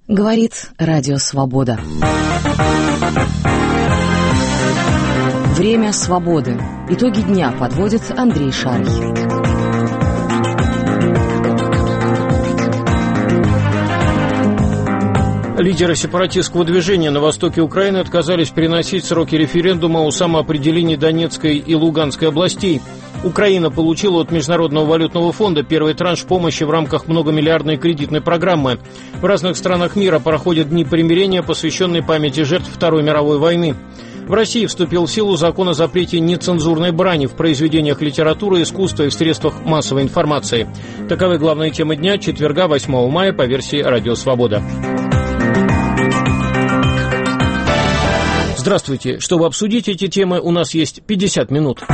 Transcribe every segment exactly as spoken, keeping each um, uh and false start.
Говорит Радио Свобода. Время свободы. Итоги дня подводит Андрей Шарий. Лидеры сепаратистского движения на востоке Украины отказались переносить сроки референдума о самоопределении Донецкой и Луганской областей. Украина получила от Международного валютного фонда первый транш помощи в рамках многомиллиардной кредитной программы. В разных странах мира проходят дни примирения, посвященные памяти жертв Второй мировой войны. В России вступил в силу закон о запрете нецензурной брани в произведениях литературы, искусства и в средствах массовой информации. Таковы главные темы дня четверга, восьмого мая, по версии «Радио Свобода». Здравствуйте. Чтобы обсудить эти темы, у нас есть пятьдесят минут.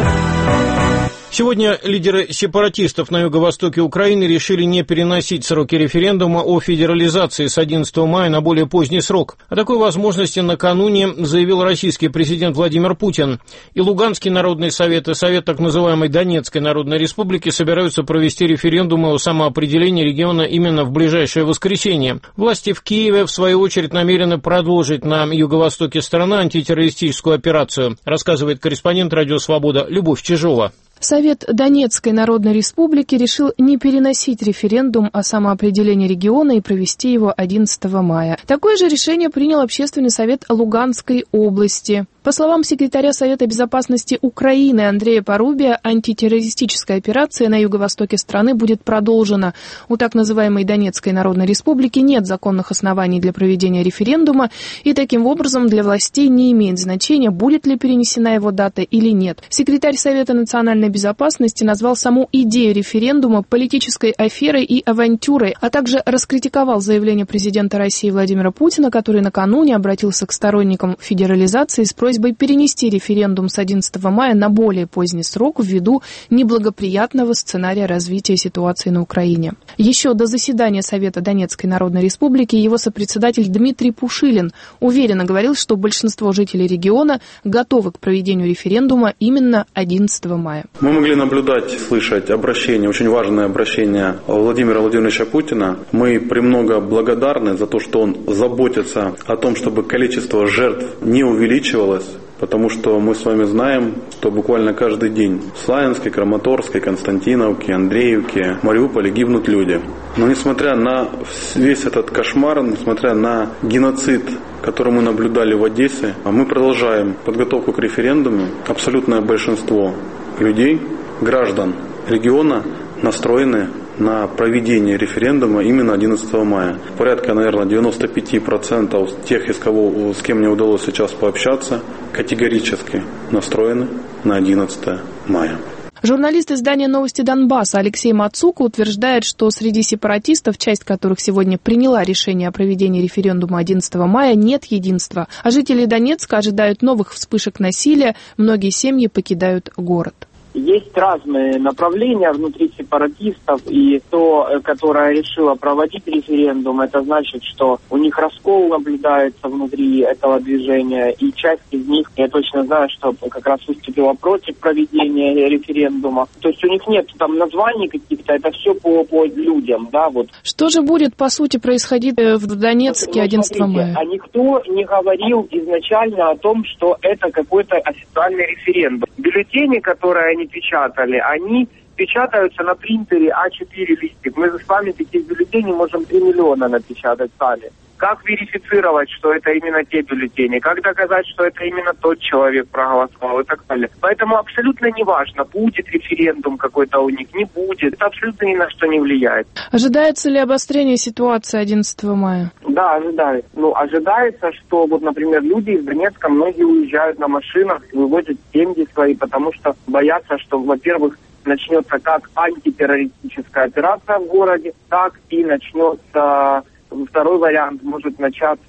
Сегодня лидеры сепаратистов на юго-востоке Украины решили не переносить сроки референдума о федерализации с одиннадцатого мая на более поздний срок. О такой возможности накануне заявил российский президент Владимир Путин. И Луганский народный совет, и Совет так называемой Донецкой Народной Республики собираются провести референдумы о самоопределении региона именно в ближайшее воскресенье. Власти в Киеве, в свою очередь, намерены продолжить на юго-востоке страны антитеррористическую операцию, рассказывает корреспондент Радио Свобода Любовь Чижова. Совет Донецкой Народной Республики решил не переносить референдум о самоопределении региона и провести его одиннадцатого мая. Такое же решение принял Общественный совет Луганской области. По словам секретаря Совета безопасности Украины Андрея Порубия, антитеррористическая операция на юго-востоке страны будет продолжена. У так называемой Донецкой Народной Республики нет законных оснований для проведения референдума, и таким образом для властей не имеет значения, будет ли перенесена его дата или нет. Секретарь Совета национальной безопасности назвал саму идею референдума политической аферой и авантюрой, а также раскритиковал заявление президента России Владимира Путина, который накануне обратился к сторонникам федерализации с просьбой просьбой перенести референдум с одиннадцатого мая на более поздний срок ввиду неблагоприятного сценария развития ситуации на Украине. Еще до заседания Совета Донецкой Народной Республики его сопредседатель Дмитрий Пушилин уверенно говорил, что большинство жителей региона готовы к проведению референдума именно одиннадцатого мая. Мы могли наблюдать, слышать обращение, очень важное обращение Владимира Владимировича Путина. Мы премного благодарны за то, что он заботится о том, чтобы количество жертв не увеличивалось. Потому что мы с вами знаем, что буквально каждый день в Славянске, Краматорске, Константиновке, Андреевке, Мариуполе гибнут люди. Но несмотря на весь этот кошмар, несмотря на геноцид, который мы наблюдали в Одессе, мы продолжаем подготовку к референдуму. Абсолютное большинство людей, граждан региона настроены на проведение референдума именно одиннадцатого мая. Порядка, наверное, девяносто пять процентов тех, из кого, с кем мне удалось сейчас пообщаться, категорически настроены на одиннадцатое мая. Журналист издания «Новости Донбасса» Алексей Мацука утверждает, что среди сепаратистов, часть которых сегодня приняла решение о проведении референдума одиннадцатого мая, нет единства. А жители Донецка ожидают новых вспышек насилия, многие семьи покидают город. Есть разные направления внутри сепаратистов, и то, которое решило проводить референдум, это значит, что у них раскол наблюдается внутри этого движения, и часть из них, я точно знаю, что как раз выступила против проведения референдума. То есть у них нет там названий каких-то, это все по, по людям, да, вот. Что же будет, по сути, происходить в Донецке одиннадцатого мая? А никто не говорил изначально о том, что это какой-то официальный референдум. Бюллетени, которые они печатали, они печатаются на принтере а четыре листик. Мы с вами таких бюллетеней можем три миллиона напечатать сами. Как верифицировать, что это именно те бюллетени? Как доказать, что это именно тот человек проголосовал и так далее? Поэтому абсолютно не важно, будет референдум какой-то у них, не будет. Это абсолютно ни на что не влияет. Ожидается ли обострение ситуации одиннадцатого мая? Да, ожидается. Ну, ожидается, что, вот, например, люди из Донецка, многие уезжают на машинах, вывозят семьи свои, потому что боятся, что, во-первых, начнется как антитеррористическая операция в городе, так и начнется... Второй вариант, может начаться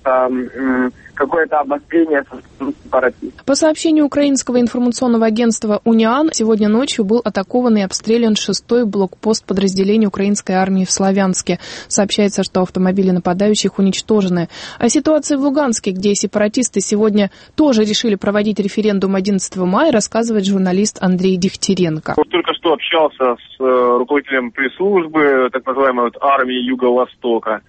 м, какое-то обострение со стороны сепаратистов. По сообщению украинского информационного агентства «Униан», сегодня ночью был атакован и обстрелян шестой блокпост подразделения украинской армии в Славянске. Сообщается, что автомобили нападающих уничтожены. О ситуации в Луганске, где сепаратисты сегодня тоже решили проводить референдум одиннадцатого мая, рассказывает журналист Андрей Дегтяренко. Только что общался с руководителем пресс-службы так называемой вот армии Юго-Востока, людьми,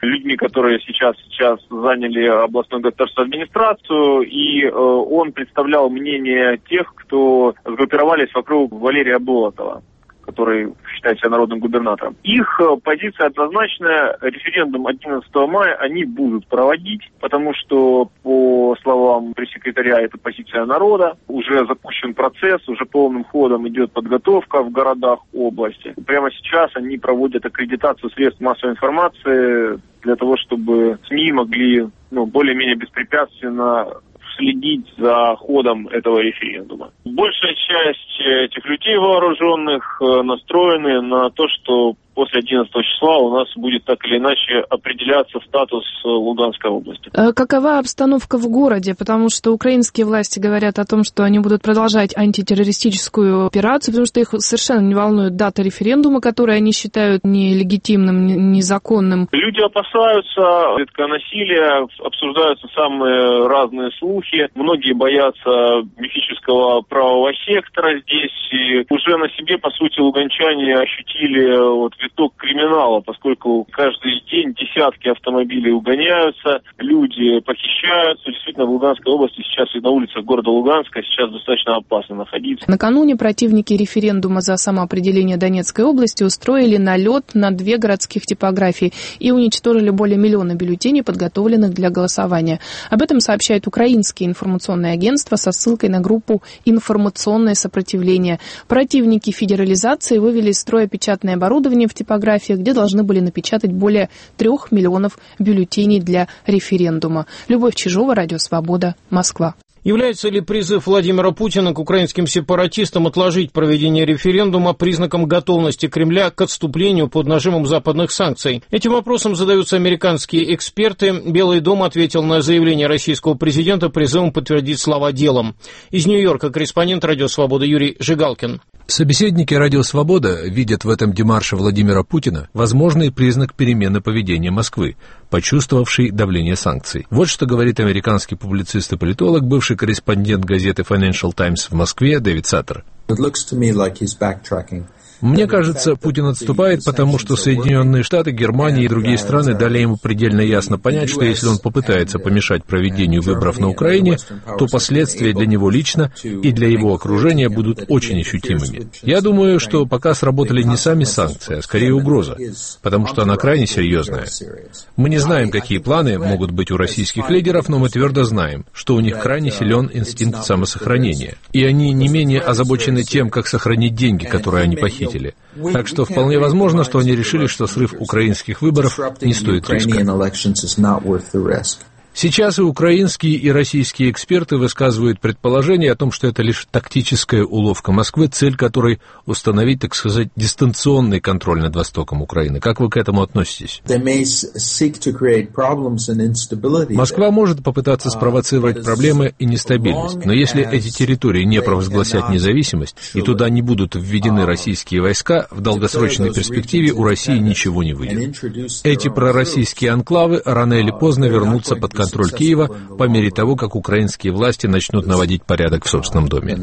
которые сейчас, сейчас заняли областную государственную администрацию, и э, он представлял мнение тех, кто сгруппировались вокруг Валерия Болотова, который считает себя народным губернатором. Их позиция однозначная. Референдум одиннадцатого мая они будут проводить, потому что, по словам пресс-секретаря, это позиция народа. Уже запущен процесс, уже полным ходом идет подготовка в городах области. Прямо сейчас они проводят аккредитацию средств массовой информации для того, чтобы СМИ могли ну, более-менее беспрепятственно следить за ходом этого референдума. Большая часть этих людей вооруженных настроены на то, что после одиннадцатого числа у нас будет так или иначе определяться статус Луганской области. Какова обстановка в городе? Потому что украинские власти говорят о том, что они будут продолжать антитеррористическую операцию, потому что их совершенно не волнует дата референдума, который они считают нелегитимным, незаконным. Люди опасаются редкого насилия, обсуждаются самые разные слухи. Многие боятся мифического правого сектора здесь. И уже на себе, по сути, луганчане ощутили вот виток криминала, поскольку каждый день десятки автомобилей угоняются, люди похищаются. Действительно, в Луганской области сейчас и на улицах города Луганска сейчас достаточно опасно находиться. Накануне противники референдума за самоопределение Донецкой области устроили налет на две городских типографии и уничтожили более миллиона бюллетеней, подготовленных для голосования. Об этом сообщает украинские информационные агентства со ссылкой на группу «Информационное сопротивление». Противники федерализации вывели из строя печатное оборудование в типографиях, где должны были напечатать более трех миллионов бюллетеней для референдума. Любовь Чижова, Радио Свобода, Москва. Является ли призыв Владимира Путина к украинским сепаратистам отложить проведение референдума признаком готовности Кремля к отступлению под нажимом западных санкций? Этим вопросом задаются американские эксперты. Белый дом ответил на заявление российского президента призывом подтвердить слова делом. Из Нью-Йорка корреспондент Радио Свобода Юрий Жигалкин. Собеседники «Радио Свобода» видят в этом демарше Владимира Путина возможный признак перемены поведения Москвы, почувствовавшей давление санкций. Вот что говорит американский публицист и политолог, бывший корреспондент газеты Financial Times в Москве Дэвид Саттер. Мне кажется, Путин отступает, потому что Соединенные Штаты, Германия и другие страны дали ему предельно ясно понять, что если он попытается помешать проведению выборов на Украине, то последствия для него лично и для его окружения будут очень ощутимыми. Я думаю, что пока сработали не сами санкции, а скорее угроза, потому что она крайне серьезная. Мы не знаем, какие планы могут быть у российских лидеров, но мы твердо знаем, что у них крайне силен инстинкт самосохранения, и они не менее озабочены тем, как сохранить деньги, которые они похитили. Так что вполне возможно, что они решили, что срыв украинских выборов не стоит риска. Сейчас и украинские, и российские эксперты высказывают предположение о том, что это лишь тактическая уловка Москвы, цель которой установить, так сказать, дистанционный контроль над востоком Украины. Как вы к этому относитесь? Москва может попытаться спровоцировать проблемы и нестабильность, но если эти территории не провозгласят независимость и туда не будут введены российские войска, в долгосрочной перспективе у России ничего не выйдет. Эти пророссийские анклавы рано или поздно вернутся под контроль контроль Киева по мере того, как украинские власти начнут наводить порядок в собственном доме.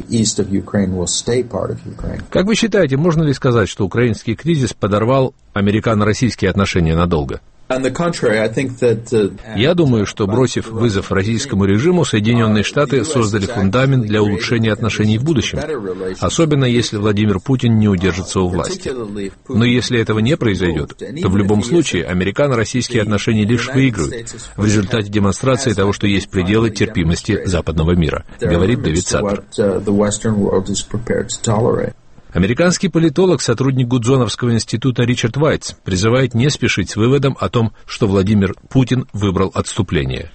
Как вы считаете, можно ли сказать, что украинский кризис подорвал американо-российские отношения надолго? Я думаю, что, бросив вызов российскому режиму, Соединенные Штаты создали фундамент для улучшения отношений в будущем, особенно если Владимир Путин не удержится у власти. Но если этого не произойдет, то в любом случае американо-российские отношения лишь выиграют в результате демонстрации того, что есть пределы терпимости западного мира, говорит Дэвид Саттер. Американский политолог, сотрудник Гудзоновского института Ричард Вайтс призывает не спешить с выводом о том, что Владимир Путин выбрал отступление.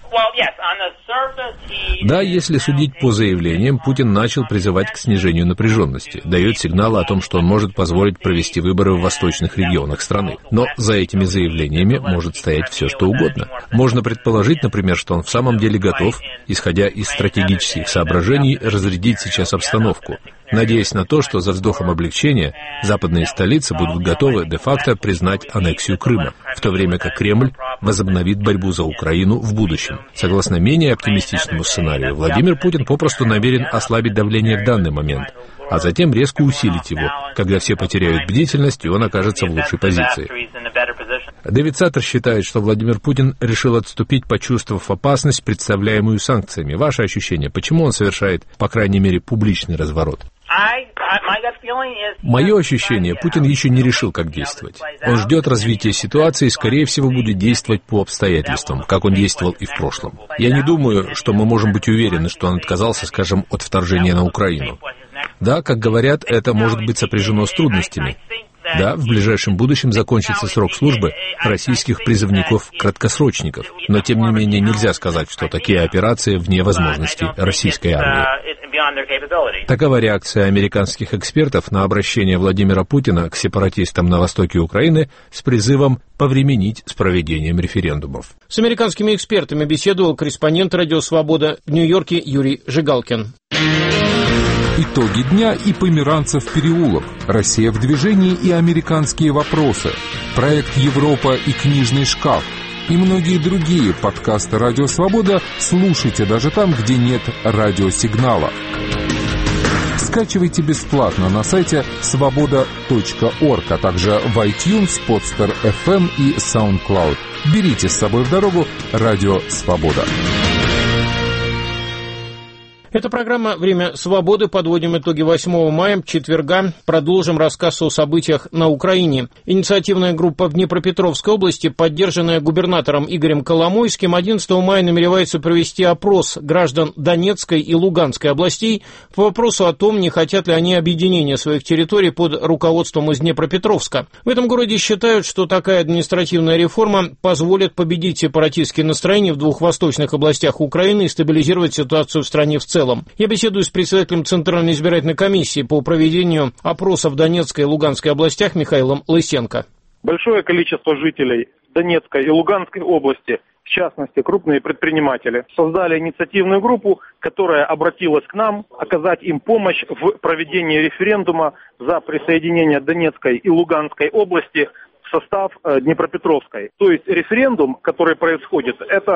Да, если судить по заявлениям, Путин начал призывать к снижению напряженности, дает сигналы о том, что он может позволить провести выборы в восточных регионах страны. Но за этими заявлениями может стоять все, что угодно. Можно предположить, например, что он в самом деле готов, исходя из стратегических соображений, разрядить сейчас обстановку, надеясь на то, что за вздохом облегчения западные столицы будут готовы де-факто признать аннексию Крыма, в то время как Кремль возобновит борьбу за Украину в будущем. Согласно менее оптимистичному сценарию, Владимир Путин попросту намерен ослабить давление в данный момент, а затем резко усилить его, когда все потеряют бдительность, и он окажется в лучшей позиции. Дэвид Саттер считает, что Владимир Путин решил отступить, почувствовав опасность, представляемую санкциями. Ваше ощущение, почему он совершает, по крайней мере, публичный разворот? Мое ощущение, Путин еще не решил, как действовать. Он ждет развития ситуации и, скорее всего, будет действовать по обстоятельствам, как он действовал и в прошлом. Я не думаю, что мы можем быть уверены, что он отказался, скажем, от вторжения на Украину. Да, как говорят, это может быть сопряжено с трудностями. Да, в ближайшем будущем закончится срок службы российских призывников-краткосрочников, но тем не менее нельзя сказать, что такие операции вне возможностей российской армии. Такова реакция американских экспертов на обращение Владимира Путина к сепаратистам на востоке Украины с призывом повременить с проведением референдумов. С американскими экспертами беседовал корреспондент «Радио Свобода» в Нью-Йорке Юрий Жигалкин. Итоги дня и Померанцев переулок, Россия в движении и американские вопросы, проект Европа и книжный шкаф и многие другие подкасты «Радио Свобода» слушайте даже там, где нет радиосигнала. Скачивайте бесплатно на сайте свобода точка орг, а также в iTunes, Podster эф эм и SoundCloud. Берите с собой в дорогу «Радио Свобода». Это программа «Время свободы». Подводим итоги восьмого мая, четверга. Продолжим рассказ о событиях на Украине. Инициативная группа в Днепропетровской области, поддержанная губернатором Игорем Коломойским, одиннадцатого мая намеревается провести опрос граждан Донецкой и Луганской областей по вопросу о том, не хотят ли они объединения своих территорий под руководством из Днепропетровска. В этом городе считают, что такая административная реформа позволит победить сепаратистские настроения в двух восточных областях Украины и стабилизировать ситуацию в стране в целом. Я беседую с председателем Центральной избирательной комиссии по проведению опроса в Донецкой и Луганской областях Михаилом Лысенко. Большое количество жителей Донецкой и Луганской области, в частности крупные предприниматели, создали инициативную группу, которая обратилась к нам оказать им помощь в проведении референдума за присоединение Донецкой и Луганской области в состав Днепропетровской. То есть референдум, который происходит,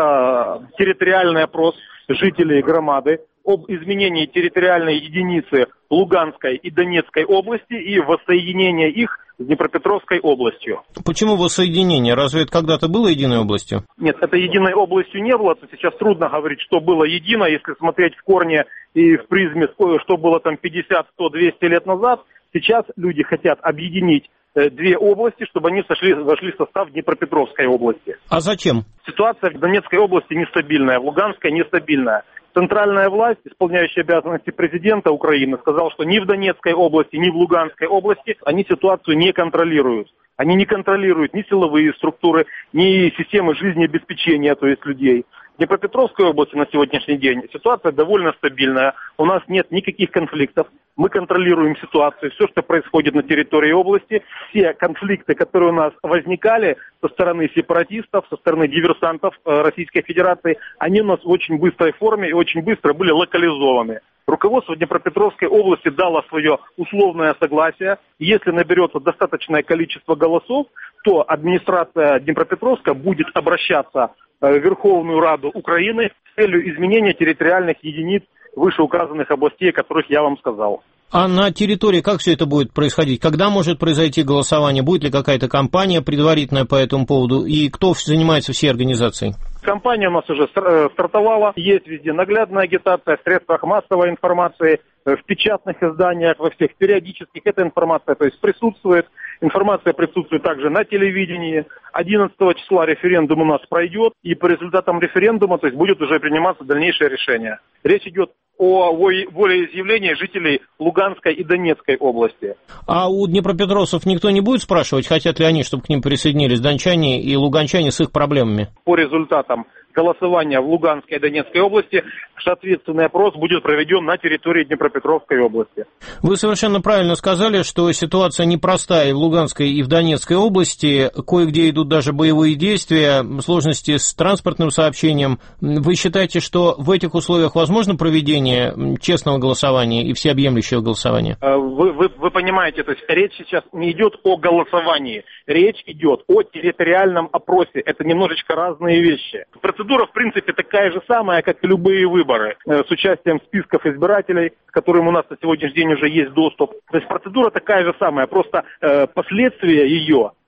это территориальный опрос жителей громады об изменении территориальной единицы Луганской и Донецкой области и воссоединении их с Днепропетровской областью. Почему воссоединение? Разве это когда-то было единой областью? Нет, это единой областью не было. Сейчас трудно говорить, что было едино, если смотреть в корне и в призме, что было там пятьдесят, сто, двести лет назад. Сейчас люди хотят объединить две области, чтобы они сошли, вошли в состав Днепропетровской области. А зачем? Ситуация в Донецкой области нестабильная, в Луганской нестабильная. Центральная власть, исполняющая обязанности президента Украины, сказала, что ни в Донецкой области, ни в Луганской области они ситуацию не контролируют. Они не контролируют ни силовые структуры, ни системы жизнеобеспечения, то есть людей. В Днепропетровской области на сегодняшний день ситуация довольно стабильная. У нас нет никаких конфликтов. Мы контролируем ситуацию. Все, что происходит на территории области, все конфликты, которые у нас возникали со стороны сепаратистов, со стороны диверсантов Российской Федерации, они у нас в очень быстрой форме и очень быстро были локализованы. Руководство Днепропетровской области дало свое условное согласие. Если наберется достаточное количество голосов, то администрация Днепропетровска будет обращаться в Верховную Раду Украины с целью изменения территориальных единиц вышеуказанных областей, о которых я вам сказал. А на территории как все это будет происходить? Когда может произойти голосование? Будет ли какая-то кампания предварительная по этому поводу? И кто занимается всей организацией? Кампания у нас уже стартовала. Есть везде наглядная агитация в средствах массовой информации, в печатных изданиях, во всех периодических. Эта информация, то есть, присутствует. Информация присутствует также на телевидении. одиннадцатого числа референдум у нас пройдет. И по результатам референдума, то есть, будет уже приниматься дальнейшее решение. Речь идет о волеизъявлении жителей Луганской и Донецкой области. А у днепропетровцев никто не будет спрашивать, хотят ли они, чтобы к ним присоединились дончане и луганчане с их проблемами? По результатам голосования в Луганской и Донецкой области соответственный опрос будет проведен на территории Днепропетровской области. Вы совершенно правильно сказали, что ситуация непростая и в Луганской, и в Донецкой области. Кое-где идут даже боевые действия, сложности с транспортным сообщением. Вы считаете, что в этих условиях возможно проведение честного голосования и всеобъемлющего голосования? Вы, вы, вы понимаете, то есть речь сейчас не идет о голосовании, речь идет о территориальном опросе. Это немножечко разные вещи. Процедура, в принципе, такая же самая, как и любые выборы, с участием списков избирателей, к которым у нас на сегодняшний день уже есть доступ. То есть процедура такая же самая, просто э, последствия ее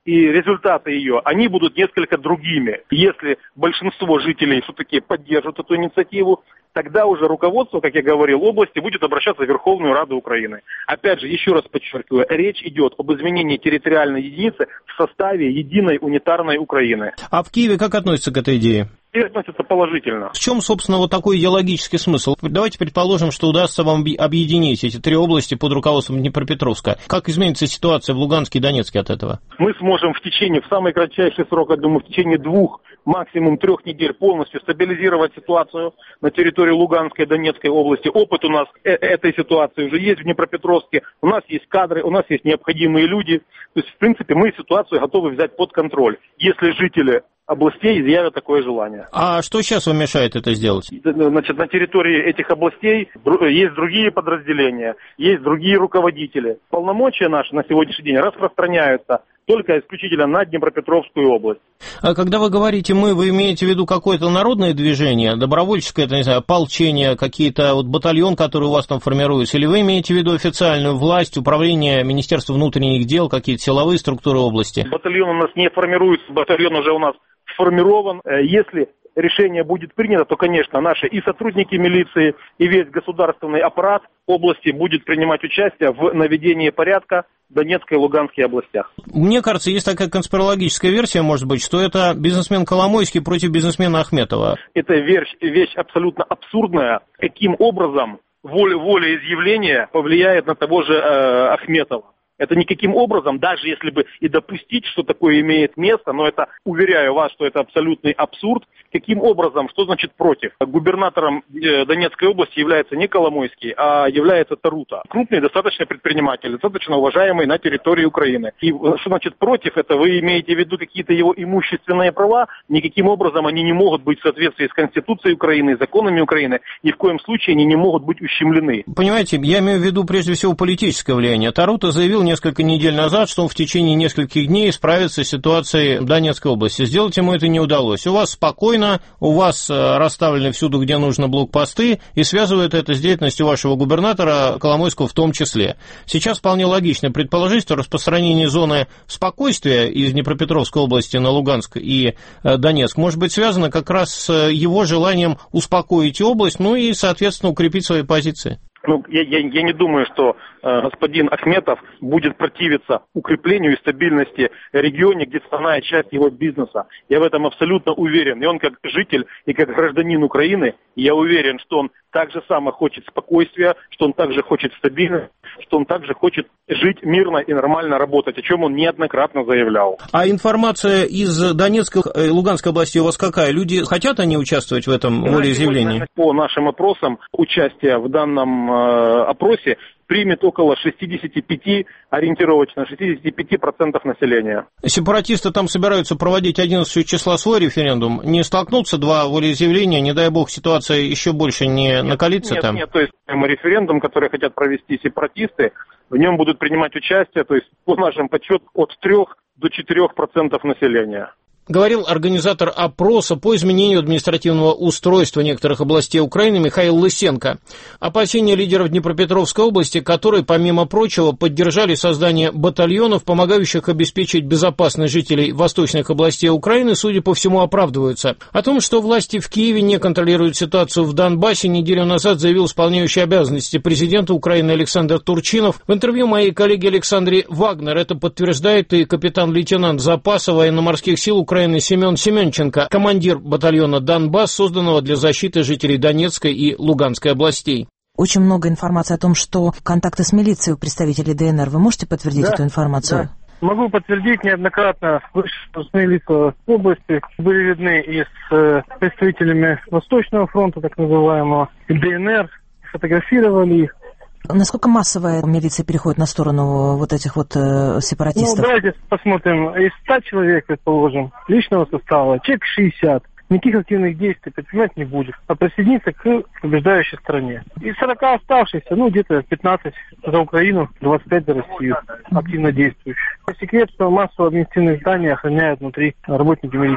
и результаты ее, они будут несколько другими. Если большинство жителей все-таки поддержат эту инициативу, тогда уже руководство, как я говорил, области будет обращаться в Верховную Раду Украины. Опять же, еще раз подчеркиваю, речь идет об изменении территориальной единицы в составе единой унитарной Украины. А в Киеве как относятся к этой идее? И относятся положительно. В чем, собственно, вот такой идеологический смысл? Давайте предположим, что удастся вам объединить эти три области под руководством Днепропетровска. Как изменится ситуация в Луганске и Донецке от этого? Мы сможем в течение, в самый кратчайший срок, я думаю, в течение двух, максимум трех недель полностью стабилизировать ситуацию на территории Луганской и Донецкой области. Опыт у нас э- этой ситуации уже есть в Днепропетровске. У нас есть кадры, у нас есть необходимые люди. То есть, в принципе, мы ситуацию готовы взять под контроль, если жители областей изъявят такое желание. А что сейчас вам мешает это сделать? Значит, на территории этих областей есть другие подразделения, есть другие руководители. Полномочия наши на сегодняшний день распространяются только исключительно на Днепропетровскую область. А когда вы говорите «мы», вы имеете в виду какое-то народное движение, добровольческое, это, не знаю, ополчение, какие-то вот батальон, который у вас там формируется, или вы имеете в виду официальную власть, управление Министерства внутренних дел, какие-то силовые структуры области? Батальон у нас не формируется, батальон уже у нас сформирован. Если решение будет принято, то, конечно, наши и сотрудники милиции, и весь государственный аппарат области будет принимать участие в наведении порядка в Донецкой и Луганской областях. Мне кажется, есть такая конспирологическая версия, может быть, что это бизнесмен Коломойский против бизнесмена Ахметова. Это вещь, вещь абсолютно абсурдная. Каким образом воля, волеизъявления повлияет на того же э, Ахметова? Это никаким образом, даже если бы и допустить, что такое имеет место, но это, уверяю вас, что это абсолютный абсурд. Каким образом, что значит против? Губернатором Донецкой области является не Коломойский, а является Тарута. Крупный достаточно предприниматель, достаточно уважаемый на территории Украины. И что значит против? Это вы имеете в виду какие-то его имущественные права? Никаким образом они не могут быть в соответствии с Конституцией Украины, законами Украины. Ни в коем случае они не могут быть ущемлены. Понимаете, я имею в виду прежде всего политическое влияние. Тарута заявил несколько недель назад, что он в течение нескольких дней справится с ситуацией в Донецкой области. Сделать ему это не удалось. У вас спокойно, у вас расставлены всюду, где нужно, блокпосты, и связывает это с деятельностью вашего губернатора Коломойского в том числе. Сейчас вполне логично предположить, что распространение зоны спокойствия из Днепропетровской области на Луганск и Донецк может быть связано как раз с его желанием успокоить область, ну и, соответственно, укрепить свои позиции. Ну, я, я, я не думаю, что э, господин Ахметов будет противиться укреплению и стабильности в регионе, где основная часть его бизнеса. Я в этом абсолютно уверен. И он как житель и как гражданин Украины, я уверен, что он так же само хочет спокойствия, что он также хочет стабильности, что он также хочет жить мирно и нормально работать, о чем он неоднократно заявлял. А информация из Донецкой и Луганской области у вас какая? Люди хотят они участвовать в этом волеизъявлении? По нашим опросам, участие в данном э, опросе примет около шестьдесят пять, ориентировочно шестьдесят пять процентов населения. Сепаратисты там собираются проводить одиннадцатого числа свой референдум. Не столкнутся два волеизъявления, не дай бог ситуация еще больше не нет, накалится нет, там? Нет, то есть референдум, который хотят провести сепаратисты, в нем будут принимать участие, то есть по нашим подсчетам, от трёх до четырёх процентов населения. Говорил организатор опроса по изменению административного устройства некоторых областей Украины Михаил Лысенко. Опасения лидеров Днепропетровской области, которые, помимо прочего, поддержали создание батальонов, помогающих обеспечить безопасность жителей восточных областей Украины, судя по всему, оправдываются. О том, что власти в Киеве не контролируют ситуацию в Донбассе, неделю назад заявил исполняющий обязанности президента Украины Александр Турчинов. В интервью моей коллеге Александре Вагнер это подтверждает и капитан-лейтенант запаса военно-морских сил Украины Семен Семенченко, командир батальона «Донбасс», созданного для защиты жителей Донецкой и Луганской областей. Очень много информации о том, что контакты с милицией у представителей ДНР. Вы можете подтвердить да, эту информацию? Да. Могу подтвердить, неоднократно высшие лица области были видны и с э, представителями Восточного фронта, так называемого, и ДНР, фотографировали их. Насколько массовая милиция переходит на сторону вот этих вот э, сепаратистов? Ну, давайте посмотрим. Из ста человек, предположим, личного состава, человек шестьдесят. Никаких активных действий предпринимать не будет, а присоединиться к побеждающей стране. Из сорока оставшихся, ну, где-то пятнадцать за Украину, двадцать пять за Россию, активно действующих. Секрет, что массу административных зданий охраняют внутри работники милиции.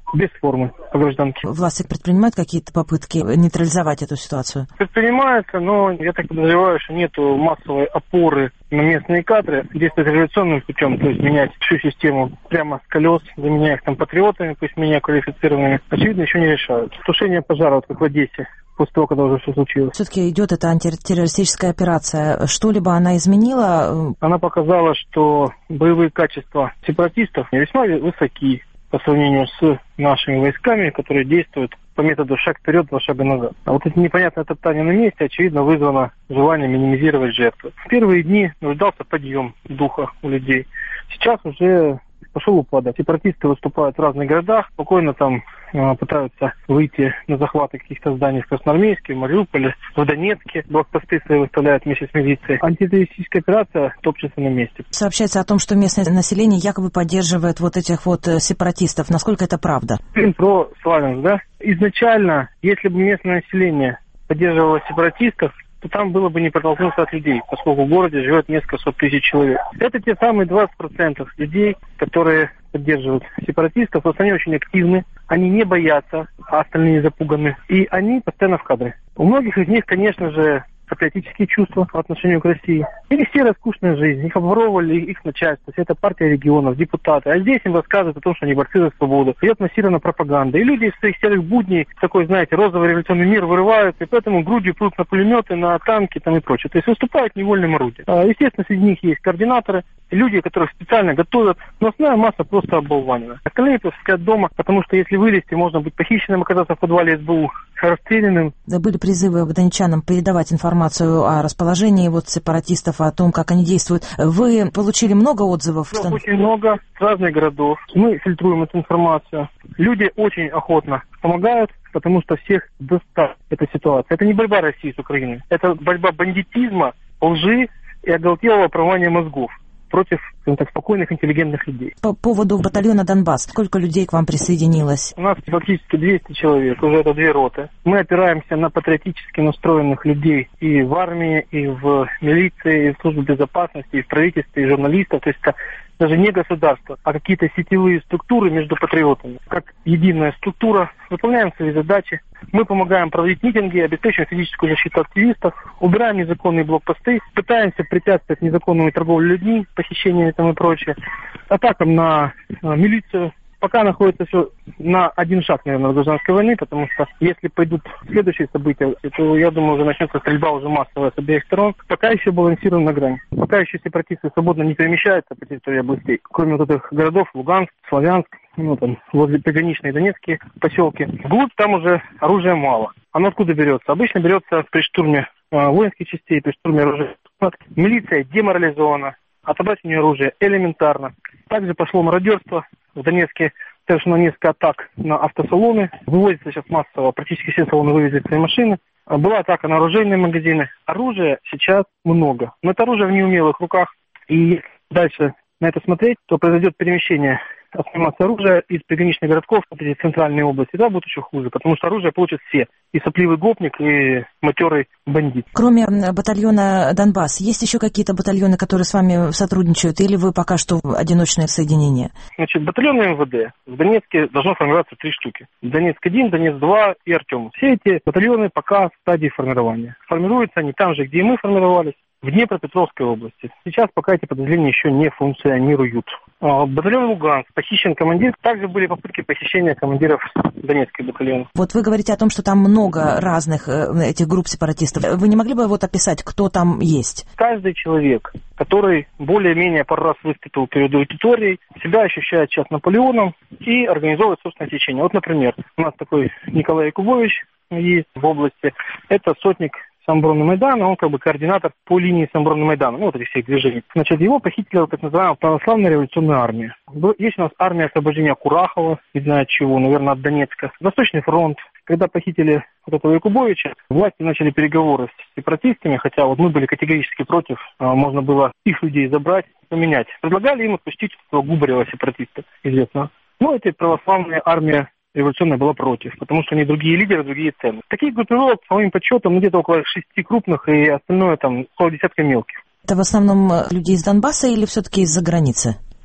без формы по гражданке. Власти предпринимают какие-то попытки нейтрализовать эту ситуацию? Предпринимается, но я так подозреваю, что нет массовой опоры на местные кадры, действуют революционным путем, то есть менять всю систему прямо с колес, заменяя их там патриотами, пусть менее квалифицированными, очевидно, еще не решают. Тушение пожара, вот как в Одессе, после того, когда уже все случилось. Все-таки идет эта антитеррористическая операция. Что-либо она изменила? Она показала, что боевые качества сепаратистов весьма высоки по сравнению с нашими войсками, которые действуют по методу шаг вперед, два шага назад. А вот это непонятное топтание на месте, очевидно, вызвано желание минимизировать жертвы. В первые дни наблюдался подъем духа у людей. Сейчас уже пошел упадок. Сепаратисты выступают в разных городах, спокойно там э, пытаются выйти на захваты каких-то зданий в Красноармейске, в Мариуполе, в Донецке. Блокпосты свои выставляют вместе с милицией. Антитеррористическая операция топчется на месте. Сообщается о том, что местное население якобы поддерживает вот этих вот сепаратистов. Насколько это правда? Про Славянск, да? Изначально, если бы местное население поддерживало сепаратистов, то там было бы не протолкнуться от людей, поскольку в городе живет несколько сот тысяч человек. Это те самые двадцать процентов людей, которые поддерживают сепаратистов, просто они очень активны, они не боятся, а остальные запуганы, и они постоянно в кадре. У многих из них, конечно же, патриотические чувства по отношению к России. Или серая скучная жизнь. Их обворовывали их начальство. Это партия регионов, депутаты. А здесь им рассказывают о том, что они борцы за свободу. Идет массированная пропаганда. И люди из своих серых будней, такой, знаете, розовый революционный мир вырываются, и поэтому грудью прут на пулеметы, на танки там и прочее. То есть выступают невольным орудием. Естественно, среди них есть координаторы, люди, которых специально готовят, но основная масса просто оболванена. Остальные просто сидят дома, потому что если вылезти, можно быть похищенным, оказаться в подвале эс бэ у, расстрелянным. Были призывы к донечанам передавать информацию о расположении вот сепаратистов, о том, как они действуют. Вы получили много отзывов? Ну, очень много, с разных городов. Мы фильтруем эту информацию. Люди очень охотно помогают, потому что всех достала эта ситуация. Это не борьба России с Украиной. Это борьба бандитизма, лжи и оголтелого промывания мозгов против, скажем так, спокойных, интеллигентных людей. По поводу батальона «Донбасс», сколько людей к вам присоединилось? У нас фактически двести человек, уже это две роты. Мы опираемся на патриотически настроенных людей и в армии, и в милиции, и в службе безопасности, и в правительстве, и журналистов. То есть это даже не государство, а какие-то сетевые структуры между патриотами. Как единая структура выполняем свои задачи. Мы помогаем проводить митинги, обеспечиваем физическую защиту активистов, убираем незаконные блокпосты, пытаемся препятствовать незаконной торговле людьми, похищению и тому прочее, атакам на милицию. Пока находится все на один шаг, наверное, гражданской войны, потому что если пойдут следующие события, то, я думаю, уже начнется стрельба уже массовая с обеих сторон. Пока еще балансируем на грани. Пока еще сепаратисты свободно не перемещаются по территории областей. Кроме вот этих городов, Луганск, Славянск, ну там, возле приграничные донецкие поселки. Вглубь там уже оружия мало. Оно откуда берется? Обычно берется при штурме э, воинских частей, при штурме оружия. Милиция деморализована. Отобрать у нее оружие элементарно. Также пошло мародерство. В Донецке совершено несколько атак на автосалоны. Вывозится сейчас массово. Практически все салоны вывезли свои машины. Была атака на оружейные магазины. Оружия сейчас много. Но это оружие в неумелых руках. И если дальше на это смотреть, то произойдет перемещение основной массы оружия из приграничных городков в эти центральные области. Да, будет еще хуже, потому что оружие получат все. И сопливый гопник, и матерый бандит. Кроме батальона «Донбасс», есть еще какие-то батальоны, которые с вами сотрудничают, или вы пока что одиночное соединение? Значит, батальоны эм вэ дэ в Донецке должно формироваться три штуки. Донецк один, Донецк два и Артем. Все эти батальоны пока в стадии формирования. Формируются они там же, где и мы формировались, в Днепропетровской области. Сейчас пока эти подразделения еще не функционируют. Батальон Луганск, похищен командир. Также были попытки похищения командиров Донецких батальонов. Вот вы говорите о том, что там много разных этих групп сепаратистов. Вы не могли бы вот описать, кто там есть? Каждый человек, который более-менее пару раз выступил перед аудиторией, себя ощущает сейчас Наполеоном и организовывает собственное течение. Вот, например, у нас такой Николай Якубович есть в области. Это сотник самообороны Майдана, он как бы координатор по линии самообороны Майдана, ну вот этих всех движений. Значит, его похитила так называемая православная революционная армия. Есть у нас армия освобождения Курахова, не знаю от чего, наверное, от Донецка. Восточный фронт. Когда похитили вот этого Якубовича, власти начали переговоры с сепаратистами, хотя вот мы были категорически против, можно было их людей забрать, поменять. Предлагали им отпустить этого Губарева, сепаратиста, известного. Но эта православная армия революционная была против, потому что они другие лидеры, другие цены. Таких группировок, по моим подсчетам, где-то около шести крупных и остальное там около десятка мелких. Это в основном люди из Донбасса или все-таки из-за границы?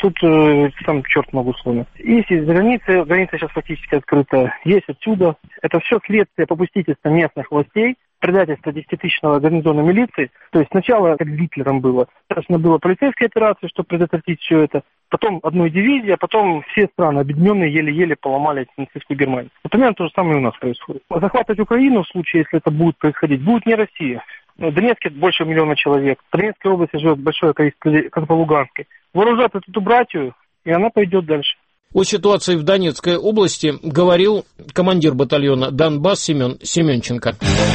тут э, сам черт могу сломить. Есть из границы, граница сейчас фактически открыта, есть отсюда. Это все следствие попустительства местных властей, предательство десятитысячного гарнизона милиции. То есть сначала, как с Гитлером было, сначала была полицейская операция, чтобы предотвратить все это, потом одной дивизии, а потом все страны объединенные еле-еле поломали нацистскую Германию. Вот примерно то же самое и у нас происходит. Захватывать Украину в случае, если это будет происходить, будет не Россия. В Донецке больше миллиона человек. В Донецкой области живет большое количество людей, как по Луганской. Вооружат эту братью, и она пойдет дальше. О ситуации в Донецкой области говорил командир батальона «Донбасс» Семен Семенченко.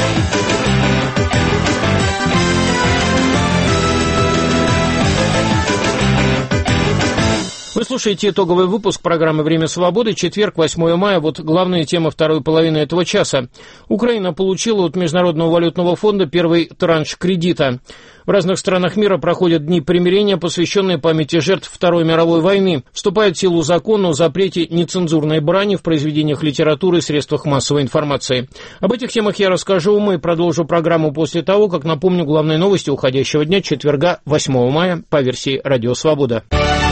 Вы слушаете итоговый выпуск программы «Время свободы», четверг, восьмое мая. Вот главные темы второй половины этого часа. Украина получила от Международного валютного фонда первый транш кредита. В разных странах мира проходят дни примирения, посвященные памяти жертв Второй мировой войны. Вступает в силу закон о запрете нецензурной брани в произведениях литературы и средствах массовой информации. Об этих темах я расскажу, мы продолжу программу после того, как напомню главные новости уходящего дня, четверга, восьмого мая, по версии «Радио Свобода».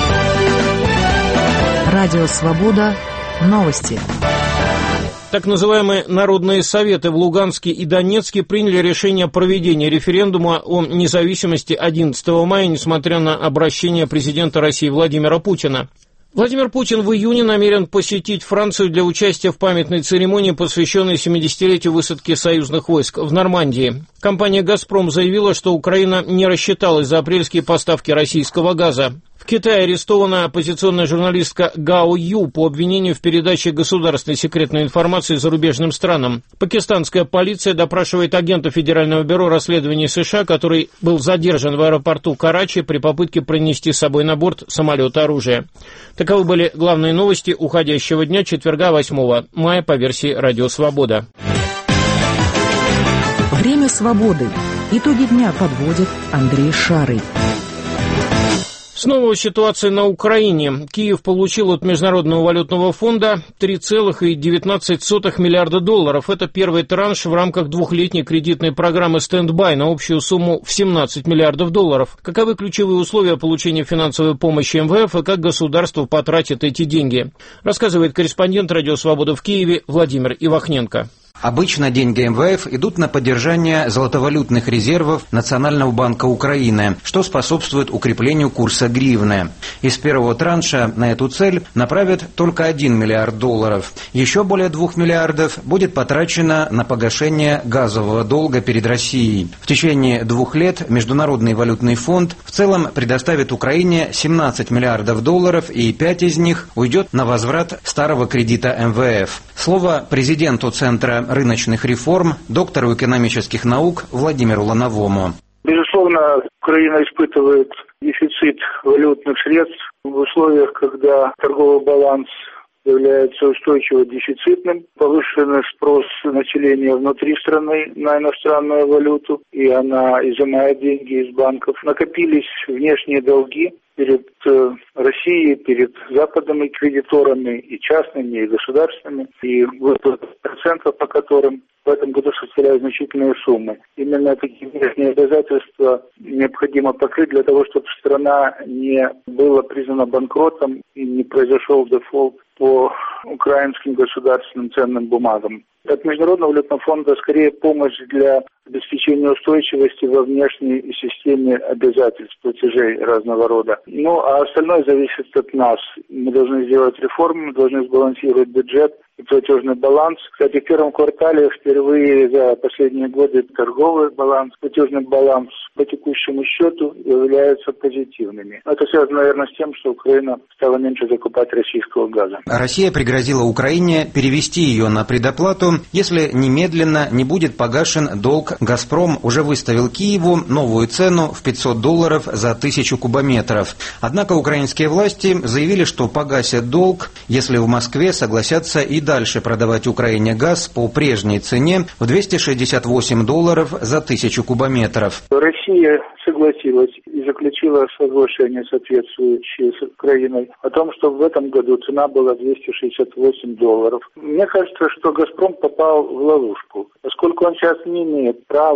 Радио «Свобода». Новости. Так называемые народные советы в Луганске и Донецке приняли решение о проведении референдума о независимости одиннадцатого мая, несмотря на обращение президента России Владимира Путина. Владимир Путин в июне намерен посетить Францию для участия в памятной церемонии, посвященной семидесятилетию высадки союзных войск в Нормандии. Компания «Газпром» заявила, что Украина не рассчиталась за апрельские поставки российского газа. В Китае арестована оппозиционная журналистка Гао Ю по обвинению в передаче государственной секретной информации зарубежным странам. Пакистанская полиция допрашивает агента Федерального бюро расследований США, который был задержан в аэропорту Карачи при попытке пронести с собой на борт самолета оружие. Таковы были главные новости уходящего дня, четверга, восьмого мая, по версии «Радио Свобода». Время свободы. Итоги дня подводит Андрей Шарый. Снова ситуация на Украине. Киев получил от Международного валютного фонда три целых девятнадцать сотых миллиарда долларов. Это первый транш в рамках двухлетней кредитной программы «Стендбай» на общую сумму в семнадцать миллиардов долларов. Каковы ключевые условия получения финансовой помощи эм вэ эф и как государство потратит эти деньги? Рассказывает корреспондент «Радио Свобода» в Киеве Владимир Ивахненко. Обычно деньги эм вэ эф идут на поддержание золотовалютных резервов Национального банка Украины, что способствует укреплению курса гривны. Из первого транша на эту цель направят только один миллиард долларов. Еще более двух миллиардов будет потрачено на погашение газового долга перед Россией. В течение двух лет Международный валютный фонд в целом предоставит Украине семнадцать миллиардов долларов, и пять из них уйдет на возврат старого кредита эм вэ эф. Слово президенту Центра рыночных реформ, доктору экономических наук Владимиру Лановому. Безусловно, Украина испытывает дефицит валютных средств в условиях, когда торговый баланс является устойчиво дефицитным, повышенный спрос населения внутри страны на иностранную валюту, и она изымает деньги из банков. Накопились внешние долги перед э, Россией, перед Западом и кредиторами, и частными, и государственными, и выплаты процентов, по которым в этом году составляют значительные суммы. Именно такие внешние обязательства необходимо покрыть для того, чтобы страна не была признана банкротом и не произошел дефолт по украинским государственным ценным бумагам. От Международного валютного фонда скорее помощь для обеспечения устойчивости во внешней системе обязательств, платежей разного рода. Ну, а остальное зависит от нас. Мы должны сделать реформы, мы должны сбалансировать бюджет и платежный баланс. Кстати, в первом квартале впервые за последние годы торговый баланс, платежный баланс по текущему счету являются позитивными. Это связано, наверное, с тем, что Украина стала меньше закупать российского газа. Россия пригрозила Украине перевести ее на предоплату, если немедленно не будет погашен долг. «Газпром» уже выставил Киеву новую цену в пятьсот долларов за тысячу кубометров. Однако украинские власти заявили, что погасят долг, если в Москве согласятся и дальше продавать Украине газ по прежней цене в двести шестьдесят восемь долларов за тысячу кубометров. Россия согласилась и заключила соглашение, соответствующее с Украиной, о том, что в этом году цена была двести шестьдесят восемь долларов. Мне кажется, что «Газпром» попал в ловушку, поскольку он сейчас не имеет права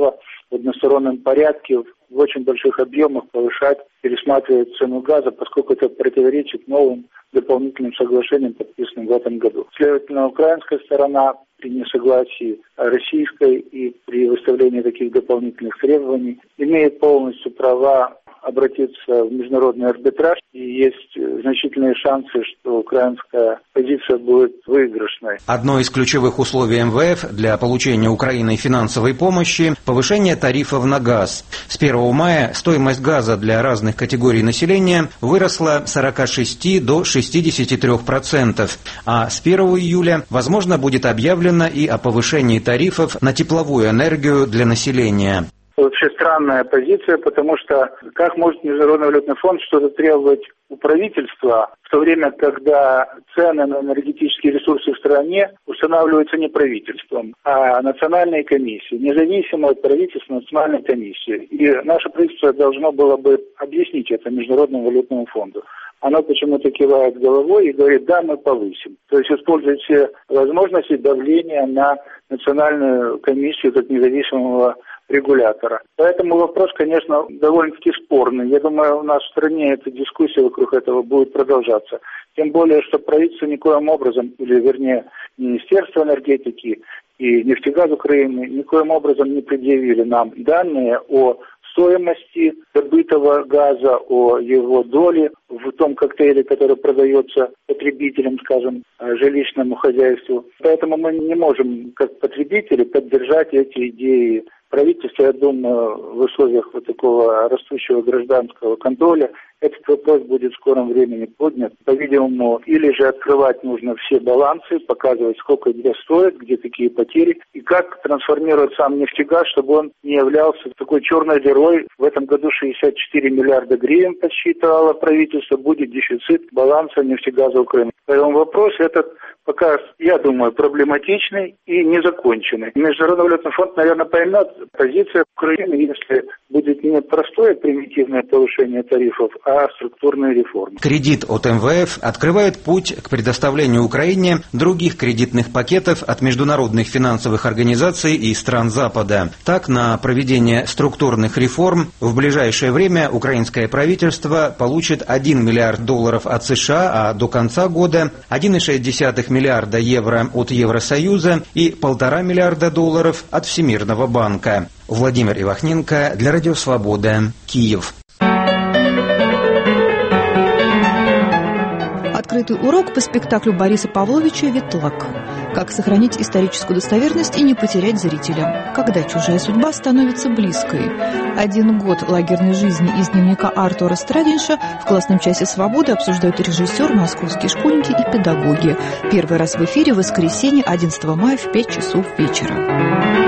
в одностороннем порядке в очень больших объемах повышать, пересматривать цену газа, поскольку это противоречит новым дополнительным соглашениям, подписанным в этом году. Следовательно, украинская сторона при несогласии российской и при выставлении таких дополнительных требований имеет полностью права обратиться в международный арбитраж, и есть значительные шансы, что украинская позиция будет выигрышной. Одно из ключевых условий эм вэ эф для получения Украиной финансовой помощи – повышение тарифов на газ. С первого мая стоимость газа для разных категорий населения выросла с сорока шести до шестидесяти трёх процентов, а с первого июля, возможно, будет объявлено и о повышении тарифов на тепловую энергию для населения. Вообще странная позиция, потому что как может Международный валютный фонд что-то требовать у правительства, в то время, когда цены на энергетические ресурсы в стране устанавливаются не правительством, а национальной комиссией, независимо от правительства, национальной комиссии. И наше правительство должно было бы объяснить это Международному валютному фонду. Оно почему-то кивает головой и говорит: да, мы повысим. То есть использует все возможности давления на национальную комиссию как независимого регулятора. Поэтому вопрос, конечно, довольно-таки спорный. Я думаю, у нас в стране эта дискуссия вокруг этого будет продолжаться. Тем более, что правительство никоим образом, или вернее, Министерство энергетики и нефтегаз Украины никоим образом не предъявили нам данные о стоимости добытого газа, о его доле в том коктейле, который продается потребителям, скажем, жилищному хозяйству. Поэтому мы не можем, как потребители, поддержать эти идеи правительства. Я думаю, в условиях вот такого растущего гражданского контроля этот вопрос будет в скором времени поднят. По-видимому, или же открывать нужно все балансы, показывать, сколько где стоит, где какие потери, и как трансформировать сам нефтегаз, чтобы он не являлся такой черной дырой. В этом году шестьдесят четыре миллиарда гривен подсчитывало правительство, будет дефицит баланса нефтегаза Украины. Поэтому вопрос этот пока, я думаю, проблематичный и незаконченный. Международный валютный фонд, наверное, поймет позицию Украины, если будет не простое примитивное повышение тарифов, а структурные реформы. Кредит от эм вэ эф открывает путь к предоставлению Украине других кредитных пакетов от международных финансовых организаций и стран Запада. Так, на проведение структурных реформ в ближайшее время украинское правительство получит один миллиард долларов от США, а до конца года один целых шесть десятых миллиарда евро от Евросоюза и полтора миллиарда долларов от Всемирного банка. Владимир Ивахненко для Радио Свобода, Киев. Открытый урок по спектаклю Бориса Павловича «Ветлаг». Как сохранить историческую достоверность и не потерять зрителя. Когда чужая судьба становится близкой. Один год лагерной жизни из дневника Артура Страдинша в классном часе «Свободы» обсуждают режиссер, московские школьники и педагоги. Первый раз в эфире в воскресенье одиннадцатого мая в пять часов вечера.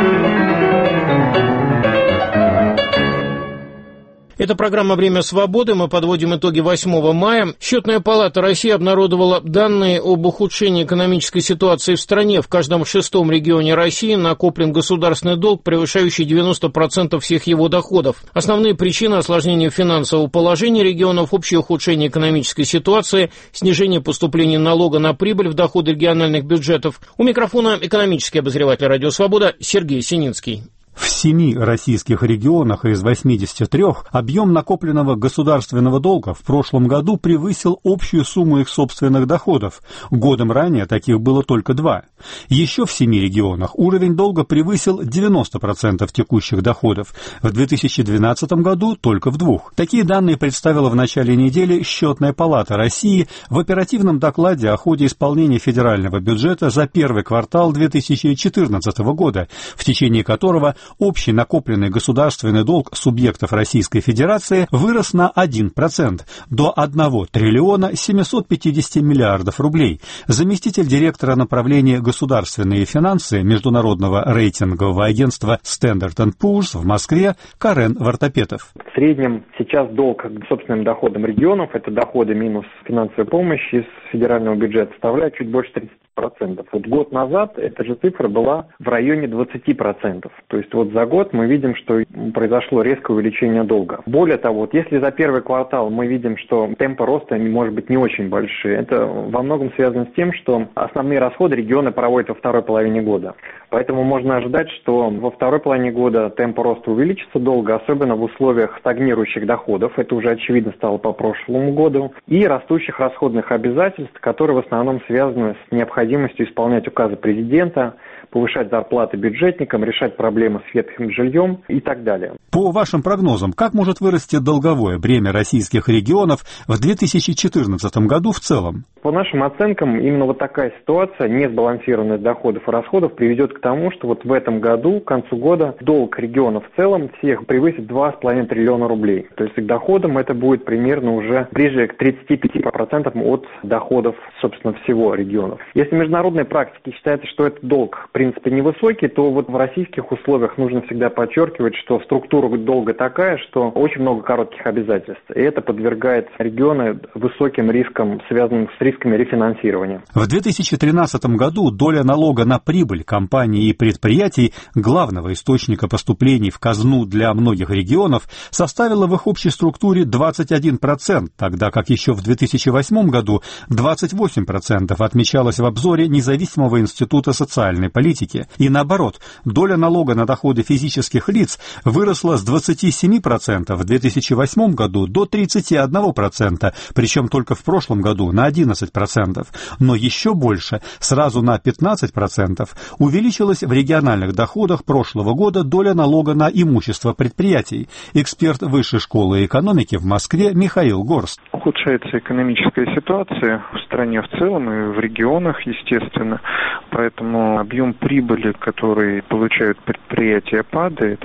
Это программа «Время свободы». Мы подводим итоги восьмого мая. Счетная палата России обнародовала данные об ухудшении экономической ситуации в стране. В каждом шестом регионе России накоплен государственный долг, превышающий девяносто процентов всех его доходов. Основные причины осложнения финансового положения регионов, общее ухудшение экономической ситуации, снижение поступлений налога на прибыль в доходы региональных бюджетов. У микрофона экономический обозреватель «Радио Свобода» Сергей Сининский. В семи российских регионах из восьмидесяти трёх объем накопленного государственного долга в прошлом году превысил общую сумму их собственных доходов. Годом ранее таких было только два. Еще в семи регионах уровень долга превысил девяносто процентов текущих доходов. В две тысячи двенадцатом году только в двух. Такие данные представила в начале недели Счетная палата России в оперативном докладе о ходе исполнения федерального бюджета за первый квартал две тысячи четырнадцатого года, в течение которого общий накопленный государственный долг субъектов Российской Федерации вырос на один процент, до одного триллиона семисот пятидесяти миллиардов рублей. Заместитель директора направления государственные финансы Международного рейтингового агентства Standard энд Poor's в Москве Карен Вартопетов. В среднем сейчас долг к собственным доходам регионов, это доходы минус финансовая помощь из федерального бюджета, составляет чуть больше тридцати процентов. Вот год назад эта же цифра была в районе двадцати процентов. То есть вот за год мы видим, что произошло резкое увеличение долга. Более того, вот если за первый квартал мы видим, что темпы роста может быть не очень большие, это во многом связано с тем, что основные расходы регионы проводят во второй половине года. Поэтому можно ожидать, что во второй половине года темп роста увеличится долго, особенно в условиях стагнирующих доходов, это уже очевидно стало по прошлому году, и растущих расходных обязательств, которые в основном связаны с необходимостью исполнять указы президента, повышать зарплаты бюджетникам, решать проблемы с ветхим жильем и так далее. По вашим прогнозам, как может вырасти долговое бремя российских регионов в две тысячи четырнадцатом году в целом? По нашим оценкам, именно вот такая ситуация несбалансированных доходов и расходов приведет к тому, что вот в этом году, к концу года, долг регионов в целом всех превысит два с половиной триллиона рублей. То есть к доходам это будет примерно уже ближе к тридцати пяти процентам от доходов, собственно, всего регионов. Если в международной практике считается, что этот долг в принципе невысокий, то вот в российских условиях нужно всегда подчеркивать, что структура долга такая, что очень много коротких обязательств. И это подвергает регионы высоким рискам, связанным с рисками рефинансирования. В две тысячи тринадцатом году доля налога на прибыль компаний и предприятий, главного источника поступлений в казну для многих регионов, составила в их общей структуре двадцать один процент, тогда как еще в две тысячи восьмом году двадцать восемь процентов отмечалось в обзоре Независимого института социальной политики. И наоборот, доля налога на доходы физических лиц выросла с двадцати семи процентов в две тысячи восьмом году до тридцати одного процента, причем только в прошлом году на одиннадцать процентов. Но еще больше, сразу на пятнадцать процентов, увеличилась в региональных доходах прошлого года доля налога на имущество предприятий. Эксперт Высшей школы экономики в Москве Михаил Горст. Ухудшается экономическая ситуация в стране в целом и в регионах, естественно. Поэтому объем прибыли, который получают предприятия, падает.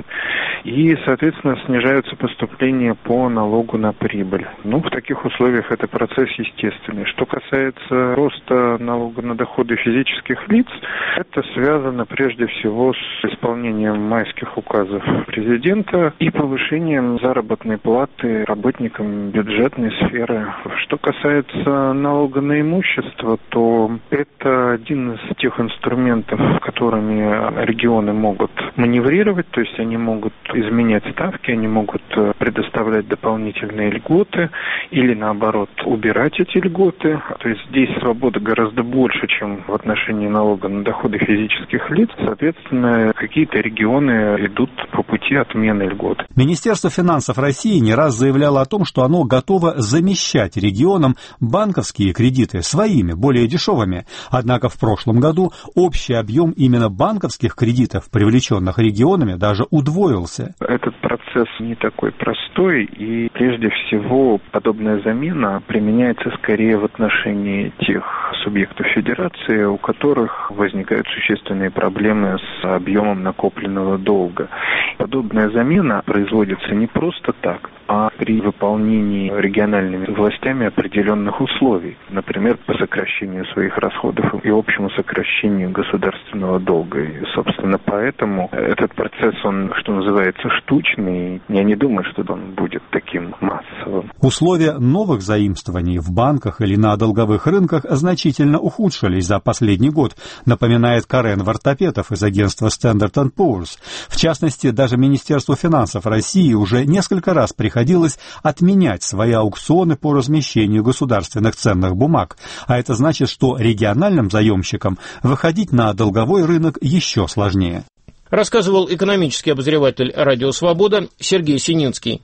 И, соответственно, снижаются поступления по налогу на прибыль. Ну, в таких условиях это процесс естественный. Что касается роста налога на доходы физических лиц, это связано прежде всего с исполнением майских указов президента и повышением заработной платы работникам бюджетной сферы. Что касается налога на имущество, то это один из тех инструментов, которыми регионы могут маневрировать, то есть они могут изменять ставки, они могут предоставлять дополнительные льготы или, наоборот, убирать эти льготы. То есть здесь свобода гораздо больше, чем в отношении налога на доходы физических лиц. Соответственно, какие-то регионы идут по пути отмены льгот. Министерство финансов России не раз заявляло о том, что оно готово замещать регионам банковские кредиты своими, более дешевыми. Однако в прошлом году общий объем именно банковских кредитов, привлеченных регионами, даже удвоился. Этот процесс не такой простой, и прежде всего подобная замена применяется скорее в отношении тех субъектов федерации, у которых возникают существенные проблемы с объемом накопленного долга. Подобная замена производится не просто так, а при выполнении региональными властями определенных условий, например, по сокращению своих расходов и общему сокращению государственного долга. И, собственно, поэтому этот процесс, он, что называется, штучный. Я не думаю, что он будет таким массовым. Условия новых заимствований в банках или на долговых рынках значительно ухудшились за последний год, напоминает Карен Вартапетов из агентства Standard энд Poor's. В частности, даже Министерству финансов России уже несколько раз приходилось отменять свои аукционы по размещению государственных ценных бумаг. А это значит, что региональным заемщикам выходить на долговой рынок еще сложнее. Рассказывал экономический обозреватель «Радио Свобода» Сергей Сининский.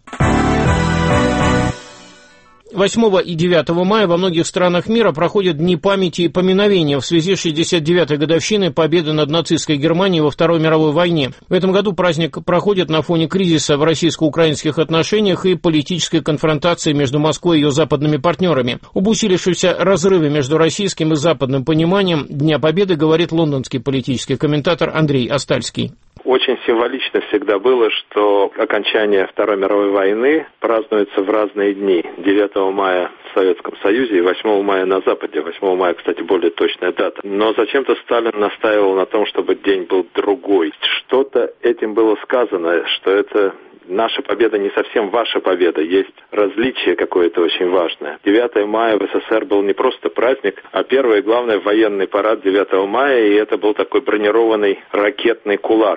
восьмого и девятого мая во многих странах мира проходят Дни памяти и поминовения в связи с шестьдесят девятой годовщиной победы над нацистской Германией во Второй мировой войне. В этом году праздник проходит на фоне кризиса в российско-украинских отношениях и политической конфронтации между Москвой и ее западными партнерами. Об усилившемся разрыве между российским и западным пониманием Дня Победы говорит лондонский политический комментатор Андрей Остальский. Очень символично всегда было, что окончание Второй мировой войны празднуется в разные дни. девятого мая в Советском Союзе и восьмого мая на Западе. восьмого мая, кстати, более точная дата. Но зачем-то Сталин настаивал на том, чтобы день был другой. Что-то этим было сказано, что это... Наша победа не совсем ваша победа, есть различие какое-то очень важное. девятого мая в СССР был не просто праздник, а первый и главный военный парад девятого мая, и это был такой бронированный ракетный кулак, который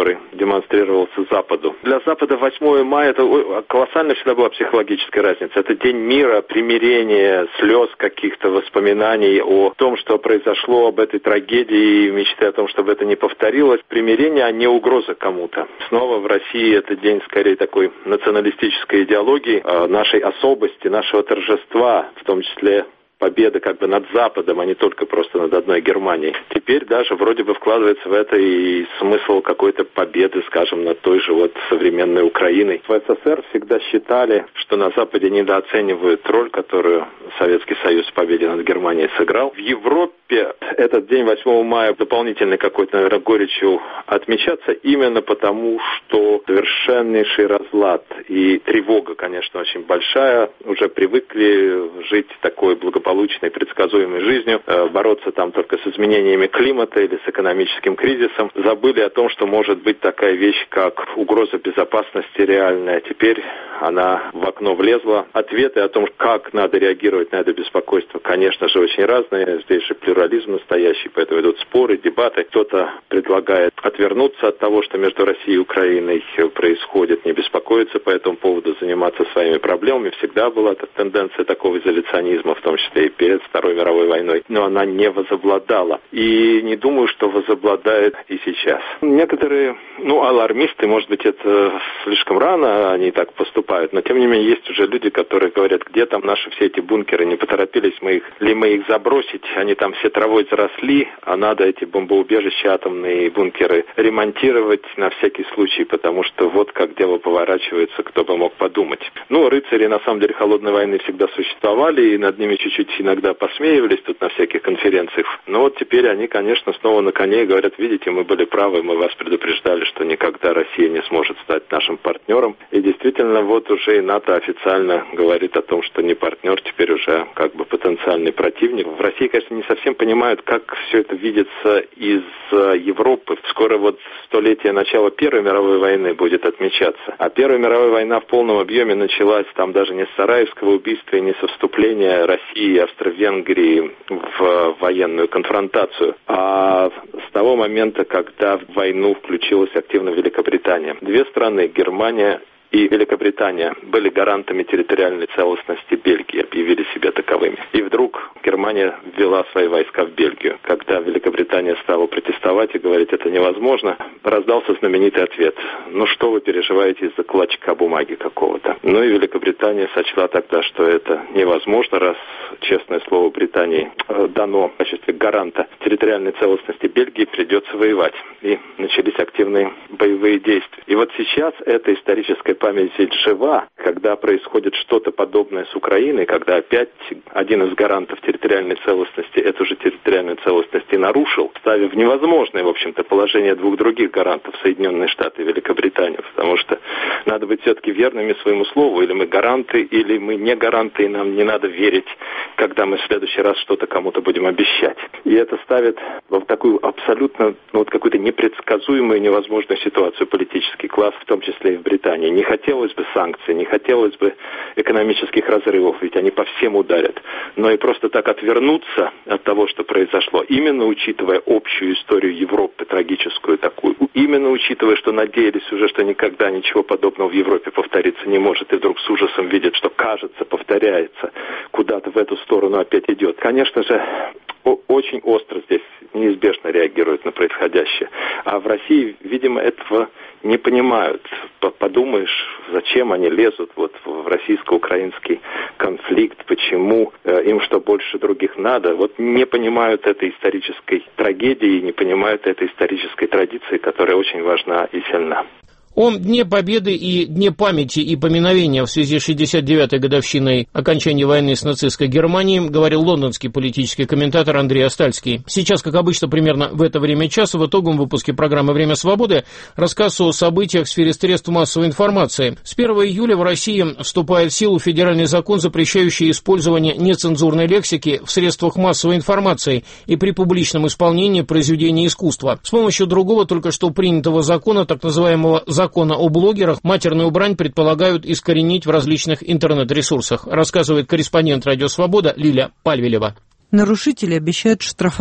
который демонстрировался Западу. Для Запада восьмое мая это колоссальная всегда была психологическая разница. Это день мира, примирения, слез каких-то, воспоминаний о том, что произошло, об этой трагедии, мечты о том, чтобы это не повторилось. Примирение, а не угроза кому-то. Снова в России это день скорее такой националистической идеологии, нашей особости, нашего торжества, в том числе победа как бы над Западом, а не только просто над одной Германией. Теперь даже вроде бы вкладывается в это и смысл какой-то победы, скажем, над той же вот современной Украиной. В СССР всегда считали, что на Западе недооценивают роль, которую Советский Союз в победе над Германией сыграл. В Европе этот день восьмого мая дополнительной какой-то, наверное, горечью отмечаться именно потому, что совершеннейший разлад и тревога, конечно, очень большая. Уже привыкли жить такой благополучной, предсказуемой жизнью, бороться там только с изменениями климата или с экономическим кризисом. Забыли о том, что может быть такая вещь, как угроза безопасности реальная. Теперь она в окно влезла. Ответы о том, как надо реагировать на это беспокойство, конечно же, очень разные. Здесь же плюрализм настоящий, поэтому идут споры, дебаты. Кто-то предлагает отвернуться от того, что между Россией и Украиной происходит, не беспокоиться по этому поводу, заниматься своими проблемами. Всегда была тенденция такого изоляционизма, в том числе и перед Второй мировой войной, но она не возобладала. И не думаю, что возобладает и сейчас. Некоторые, ну, алармисты, может быть, это слишком рано, они так поступают, но тем не менее есть уже люди, которые говорят, где там наши все эти бункеры, не поторопились мы их, ли мы их забросить, они там все травой заросли, а надо эти бомбоубежища, атомные бункеры ремонтировать на всякий случай, потому что вот как дело поворачивается, кто бы мог подумать. Ну, рыцари, на самом деле, холодной войны всегда существовали, и над ними чуть-чуть иногда посмеивались тут на всяких конференциях. Но вот теперь они, конечно, снова на коне и говорят, видите, мы были правы, мы вас предупреждали, что никогда Россия не сможет стать нашим партнером. И действительно, вот уже и НАТО официально говорит о том, что не партнер, теперь уже как бы потенциальный противник. В России, конечно, не совсем понимают, как все это видится из Европы. Скоро вот столетие начала Первой мировой войны будет отмечаться. А Первая мировая война в полном объеме началась там даже не с Сараевского убийства и не со вступления России и Австро-Венгрии в военную конфронтацию, а с того момента, когда в войну включилась активно Великобритания. Две страны, Германия и Великобритания, были гарантами территориальной целостности Бельгии, объявили себя таковыми. И вдруг Германия ввела свои войска в Бельгию. Когда Великобритания стала протестовать и говорить, это невозможно, раздался знаменитый ответ. Ну что вы переживаете из-за клочка бумаги какого-то? Ну и Великобритания сочла тогда, что это невозможно, раз честное слово Британии дано в качестве гаранта территориальной целостности Бельгии, придется воевать. И начались активные боевые действия. И вот сейчас эта историческая память ведь жива, когда происходит что-то подобное с Украиной, когда опять один из гарантов территориальной целостности эту же территориальную целостность и нарушил, ставив в невозможное, в общем-то, положение двух других гарантов, Соединенные Штаты и Великобританию, потому что надо быть все-таки верными своему слову, или мы гаранты, или мы не гаранты, и нам не надо верить, когда мы в следующий раз что-то кому-то будем обещать. И это ставит в такую абсолютно, ну, вот какую-то непредсказуемую, невозможную ситуацию политический класс, в том числе и в Британии. Не хотелось бы санкций, не хотелось бы экономических разрывов, ведь они по всем ударят. Но и просто так отвернуться от того, что произошло, именно учитывая общую историю Европы, трагическую такую, именно учитывая, что надеялись уже, что никогда ничего подобного в Европе повториться не может, и вдруг с ужасом видят, что, кажется, повторяется, куда-то в эту сторону опять идет. Конечно же, очень остро здесь неизбежно реагируют на происходящее. А в России, видимо, этого не понимают. Подумаешь, зачем они лезут вот в российско-украинский конфликт, почему э, им что больше других надо. Вот не понимают этой исторической трагедии, не понимают этой исторической традиции, которая очень важна и сильна. О Дне Победы и Дне памяти и поминовения в связи с шестьдесят девятой годовщиной окончания войны с нацистской Германией говорил лондонский политический комментатор Андрей Остальский. Сейчас, как обычно, примерно в это время часа в итоговом выпуске программы «Время свободы» рассказ о событиях в сфере средств массовой информации. С первого июля в России вступает в силу федеральный закон, запрещающий использование нецензурной лексики в средствах массовой информации и при публичном исполнении произведений искусства. С помощью другого только что принятого закона, так называемого закона закона о блогерах, матерную брань предполагают искоренить в различных интернет-ресурсах, рассказывает корреспондент «Радио Свобода» Лиля Пальвелева. Нарушителей обещают штрафовать.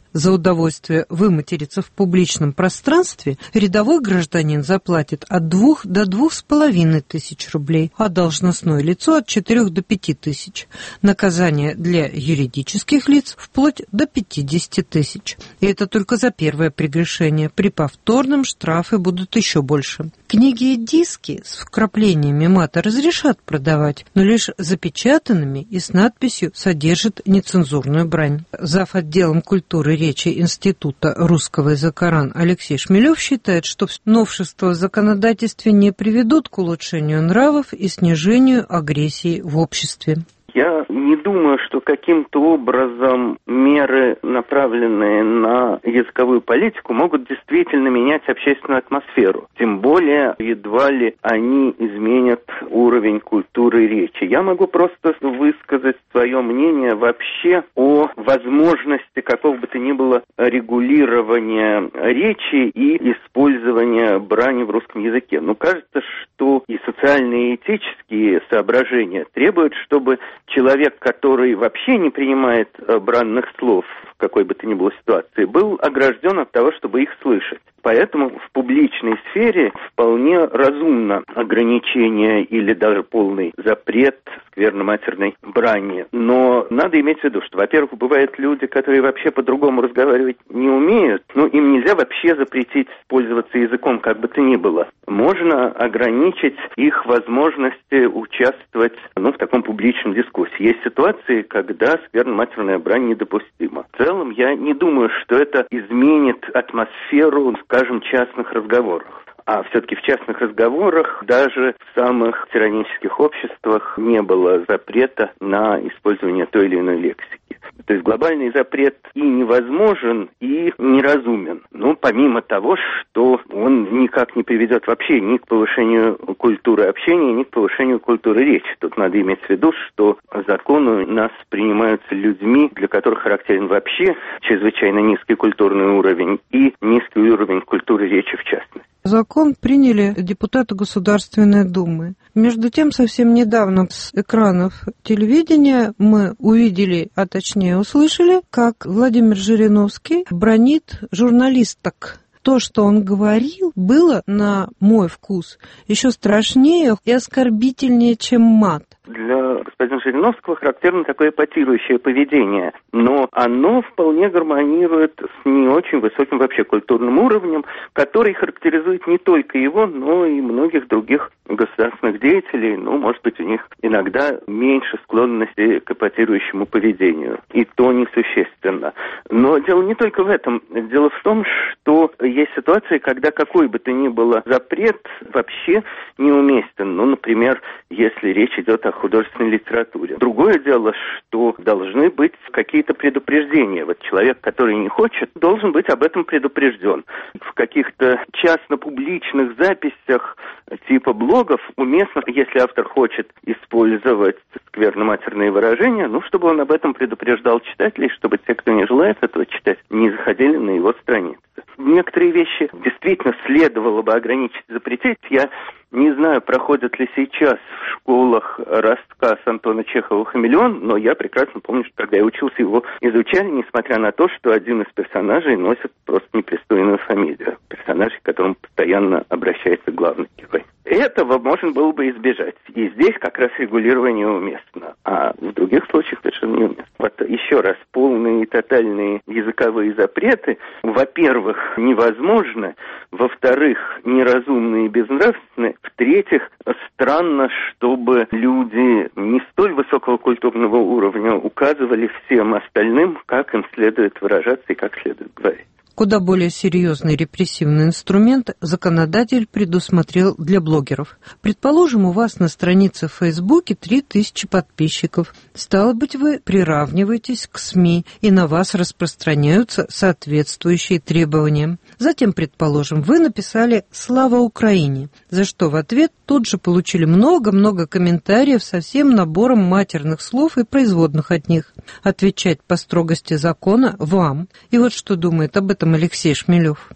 За удовольствие выматериться в публичном пространстве рядовой гражданин заплатит от двух до двух с половиной тысяч рублей, а должностное лицо от четырех до пяти тысяч. Наказание для юридических лиц вплоть до пятидесяти тысяч. И это только за первое прегрешение. При повторном штрафы будут еще больше. Книги и диски с вкраплениями мата разрешат продавать, но лишь запечатанными и с надписью «Содержит нецензурную брань». Зав. Отделом культуры речи Института русского языка РАН Алексей Шмелев считает, что новшества в законодательстве не приведут к улучшению нравов и снижению агрессии в обществе. Я не думаю, что каким-то образом меры, направленные на языковую политику, могут действительно менять общественную атмосферу. Тем более, едва ли они изменят уровень культуры речи. Я могу просто высказать свое мнение вообще о возможности какого бы то ни было регулирования речи и использования брани в русском языке. Но кажется, что и социальные, и этические соображения требуют, чтобы человек, который вообще не принимает бранных слов в какой бы то ни было ситуации, был огражден от того, чтобы их слышать. Поэтому в публичной сфере вполне разумно ограничение или даже полный запрет скверно-матерной брани. Но надо иметь в виду, что, во-первых, бывают люди, которые вообще по-другому разговаривать не умеют, но им нельзя вообще запретить пользоваться языком как бы то ни было. Можно ограничить их возможности участвовать ну, в таком публичном дискуссии. Есть ситуации, когда скверно-матерная брань недопустима. В целом, я не думаю, что это изменит атмосферу, скажем, частных разговорах. А все-таки в частных разговорах даже в самых тиранических обществах не было запрета на использование той или иной лексики. То есть глобальный запрет и невозможен, и неразумен. Ну, помимо того, что он никак не приведет вообще ни к повышению культуры общения, ни к повышению культуры речи. Тут надо иметь в виду, что законы у нас принимаются людьми, для которых характерен вообще чрезвычайно низкий культурный уровень и низкий уровень культуры речи в частности. Закон приняли депутаты Государственной Думы. Между тем, совсем недавно с экранов телевидения мы увидели, а точнее услышали, как Владимир Жириновский бранит журналисток. То, что он говорил, было, на мой вкус, еще страшнее и оскорбительнее, чем мат. Для господина Жириновского характерно такое эпатирующее поведение, но оно вполне гармонирует с не очень высоким вообще культурным уровнем, который характеризует не только его, но и многих других государственных деятелей. Ну, может быть, у них иногда меньше склонности к эпатирующему поведению, и то несущественно. Но дело не только в этом. Дело в том, что есть ситуации, когда какой бы то ни было запрет вообще неуместен. Ну, например, если речь идет о художественной литературе. Другое дело, что должны быть какие-то предупреждения. Вот человек, который не хочет, должен быть об этом предупрежден. В каких-то частно-публичных записях типа блогов уместно, если автор хочет использовать скверно-матерные выражения, ну, чтобы он об этом предупреждал читателей, чтобы те, кто не желает этого читать, не заходили на его страницы. Некоторые вещи действительно следовало бы ограничить, запретить. Я не знаю, проходит ли сейчас в школах рассказ Антона Чехова «Хамелеон», но я прекрасно помню, что когда я учился, его изучали, несмотря на то, что один из персонажей носит просто непристойную фамилию. Персонажей, к которому постоянно обращается главный герой. Этого можно было бы избежать. И здесь как раз регулирование уместно. А в других случаях совершенно неуместно. Вот еще раз, полные и тотальные языковые запреты, во-первых, невозможны, во-вторых, неразумны и безнравственны, в-третьих, странно, чтобы люди не столь высокого культурного уровня указывали всем остальным, как им следует выражаться и как следует говорить. Куда более серьезный репрессивный инструмент законодатель предусмотрел для блогеров. Предположим, у вас на странице в Фейсбуке три тысячи подписчиков. Стало быть, вы приравниваетесь к СМИ, и на вас распространяются соответствующие требования. Затем, предположим, вы написали «Слава Украине», за что в ответ тут же получили много-много комментариев со всем набором матерных слов и производных от них. Отвечать по строгости закона вам. И вот что думает об этом Алексей Шмелев.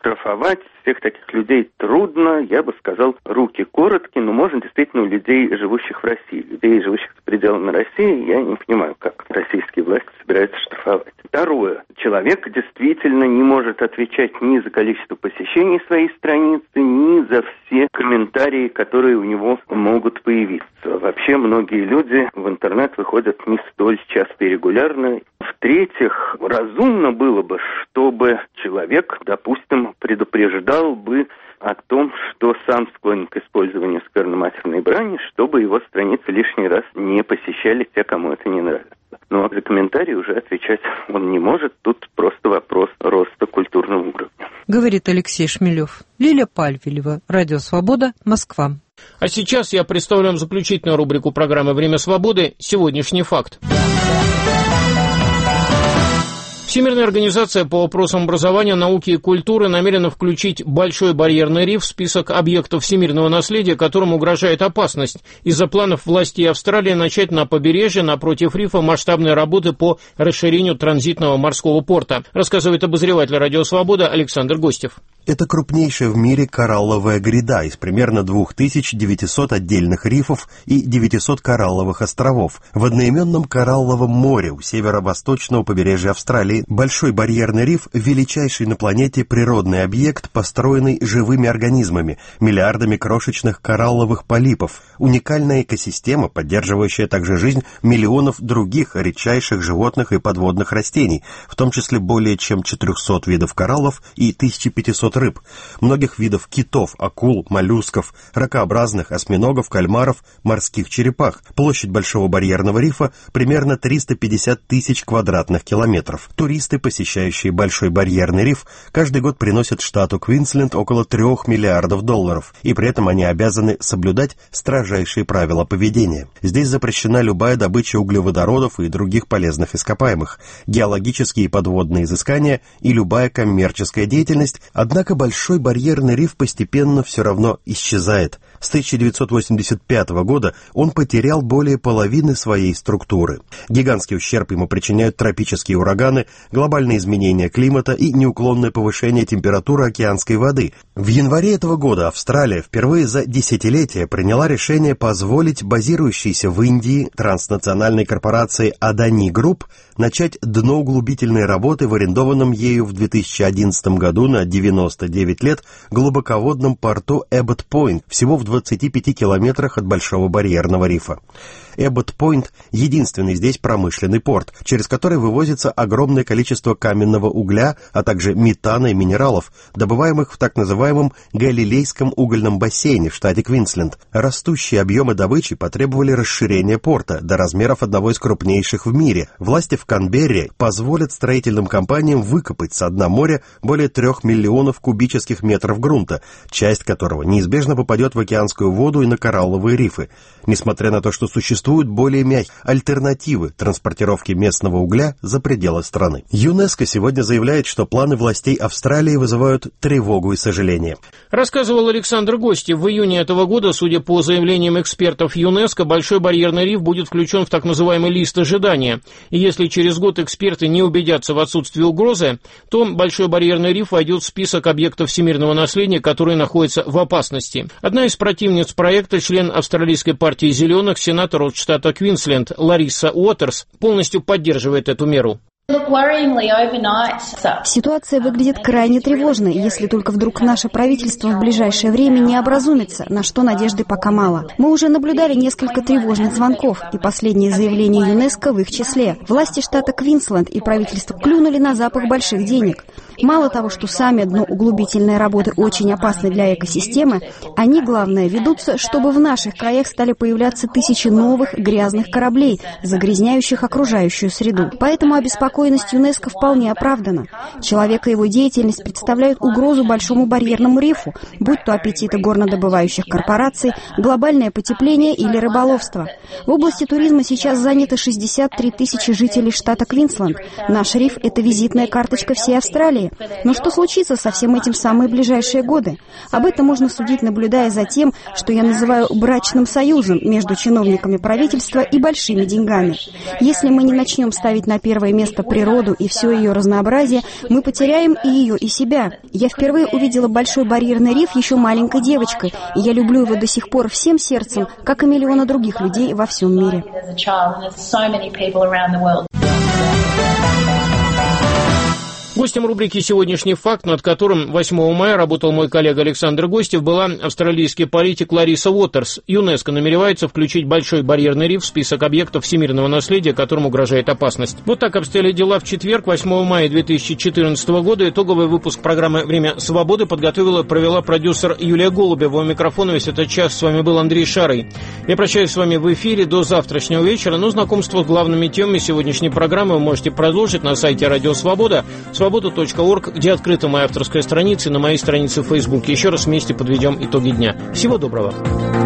штрафовать всех таких людей трудно, я бы сказал, руки короткие, но можно действительно у людей, живущих в России. Людей, живущих за пределами России, я не понимаю, как российские власти собираются штрафовать. Второе. Человек действительно не может отвечать ни за количество посещений своей страницы, ни за все комментарии, которые у него могут появиться. Вообще, многие люди в интернет выходят не столь часто и регулярно. В-третьих, разумно было бы, чтобы человек, допустим, предупреждал бы о том, что сам склонен к использованию скверно-матерной брани, чтобы его страницы лишний раз не посещали те, кому это не нравится. Ну а за комментарии уже отвечать он не может. Тут просто вопрос роста культурного уровня. Говорит Алексей Шмелев. Лилия Пальвелева, Радио Свобода, Москва. А сейчас я представляю вам заключительную рубрику программы «Время свободы. Сегодняшний факт». Всемирная организация по вопросам образования, науки и культуры намерена включить Большой барьерный риф в список объектов всемирного наследия, которым угрожает опасность, из-за планов властей Австралии начать на побережье напротив рифа масштабные работы по расширению транзитного морского порта, рассказывает обозреватель «Радио Свобода» Александр Гостев. Это крупнейшая в мире коралловая гряда из примерно две тысячи девятьсот отдельных рифов и девятисот коралловых островов в одноименном Коралловом море у северо-восточного побережья Австралии. Большой барьерный риф – величайший на планете природный объект, построенный живыми организмами, миллиардами крошечных коралловых полипов. Уникальная экосистема, поддерживающая также жизнь миллионов других редчайших животных и подводных растений, в том числе более чем четырехсот видов кораллов и тысяча пятьсот рыб, многих видов китов, акул, моллюсков, ракообразных, осьминогов, кальмаров, морских черепах. Площадь Большого барьерного рифа примерно триста пятьдесят тысяч квадратных километров. Туристы, посещающие Большой барьерный риф, каждый год приносят штату Квинсленд около трех миллиардов долларов, и при этом они обязаны соблюдать строжайшие правила поведения. Здесь запрещена любая добыча углеводородов и других полезных ископаемых, геологические и подводные изыскания и любая коммерческая деятельность, однако Большой барьерный риф постепенно все равно исчезает. С тысяча девятьсот восемьдесят пятого года он потерял более половины своей структуры. Гигантский ущерб ему причиняют тропические ураганы, глобальные изменения климата и неуклонное повышение температуры океанской воды. В январе этого года Австралия впервые за десятилетия приняла решение позволить базирующейся в Индии транснациональной корпорации Adani Group начать дноуглубительные работы в арендованном ею в две тысячи одиннадцатом году на девяносто девять лет глубоководном порту Эббот-Пойнт, всего в двадцати пяти километрах от Большого барьерного рифа. Эббот-Пойнт – единственный здесь промышленный порт, через который вывозится огромное количество каменного угля, а также метана и минералов, добываемых в так называемом Галилейском угольном бассейне в штате Квинсленд. Растущие объемы добычи потребовали расширения порта до размеров одного из крупнейших в мире. Власти в Канберре позволят строительным компаниям выкопать со дна моря более трех миллионов кубических метров грунта, часть которого неизбежно попадет в океанскую воду и на коралловые рифы. Несмотря на то, что существуют более мягкие альтернативы транспортировки местного угля за пределы страны. ЮНЕСКО сегодня заявляет, что планы властей Австралии вызывают тревогу и сожаление. Рассказывал Александр Гостев. В июне этого года, судя по заявлениям экспертов ЮНЕСКО, Большой барьерный риф будет включен в так называемый лист ожидания. И если через год эксперты не убедятся в отсутствии угрозы, то Большой барьерный риф войдет в список объектов всемирного наследия, которые находятся в опасности. Одна из противниц проекта, член австралийской партии «Зеленых», сенатор от штата Квинсленд Лариса Уотерс, полностью поддерживает эту меру. Ситуация выглядит крайне тревожной, если только вдруг наше правительство в ближайшее время не образумится, на что надежды пока мало. Мы уже наблюдали несколько тревожных звонков, и последние заявления ЮНЕСКО в их числе. Власти штата Квинсленд и правительство клюнули на запах больших денег. Мало того, что сами дноуглубительные работы очень опасны для экосистемы, они, главное, ведутся, чтобы в наших краях стали появляться тысячи новых грязных кораблей, загрязняющих окружающую среду. Поэтому обеспокоенность ЮНЕСКО вполне оправдана. Человек и его деятельность представляют угрозу Большому барьерному рифу, будь то аппетиты горнодобывающих корпораций, глобальное потепление или рыболовство. В области туризма сейчас заняты шестьдесят три тысячи жителей штата Квинсленд. Наш риф – это визитная карточка всей Австралии. далее. Но что случится со всем этим в самые ближайшие годы? Об этом можно судить, наблюдая за тем, что я называю брачным союзом между чиновниками правительства и большими деньгами. Если мы не начнем ставить на первое место природу и все ее разнообразие, мы потеряем и ее, и себя. Я впервые увидела Большой барьерный риф еще маленькой девочкой, и я люблю его до сих пор всем сердцем, как и миллионы других людей во всем мире. Гостем рубрики «Сегодняшний факт», над которым восьмого мая работал мой коллега Александр Гостев, была австралийский политик Лариса Уотерс. ЮНЕСКО намеревается включить Большой барьерный риф в список объектов всемирного наследия, которым угрожает опасность. Вот так обстояли дела в четверг, восьмого мая две тысячи четырнадцатого года. Итоговый выпуск программы «Время свободы» подготовила и провела продюсер Юлия Голубева. У микрофона весь этот час с вами был Андрей Шарый. Я прощаюсь с вами в эфире до завтрашнего вечера, но знакомство с главными темами сегодняшней программы вы можете продолжить на сайте Радио Свобода, свобода точка орг, где открыта моя авторская страница, и на моей странице в Facebook. Еще раз вместе подведем итоги дня. Всего доброго.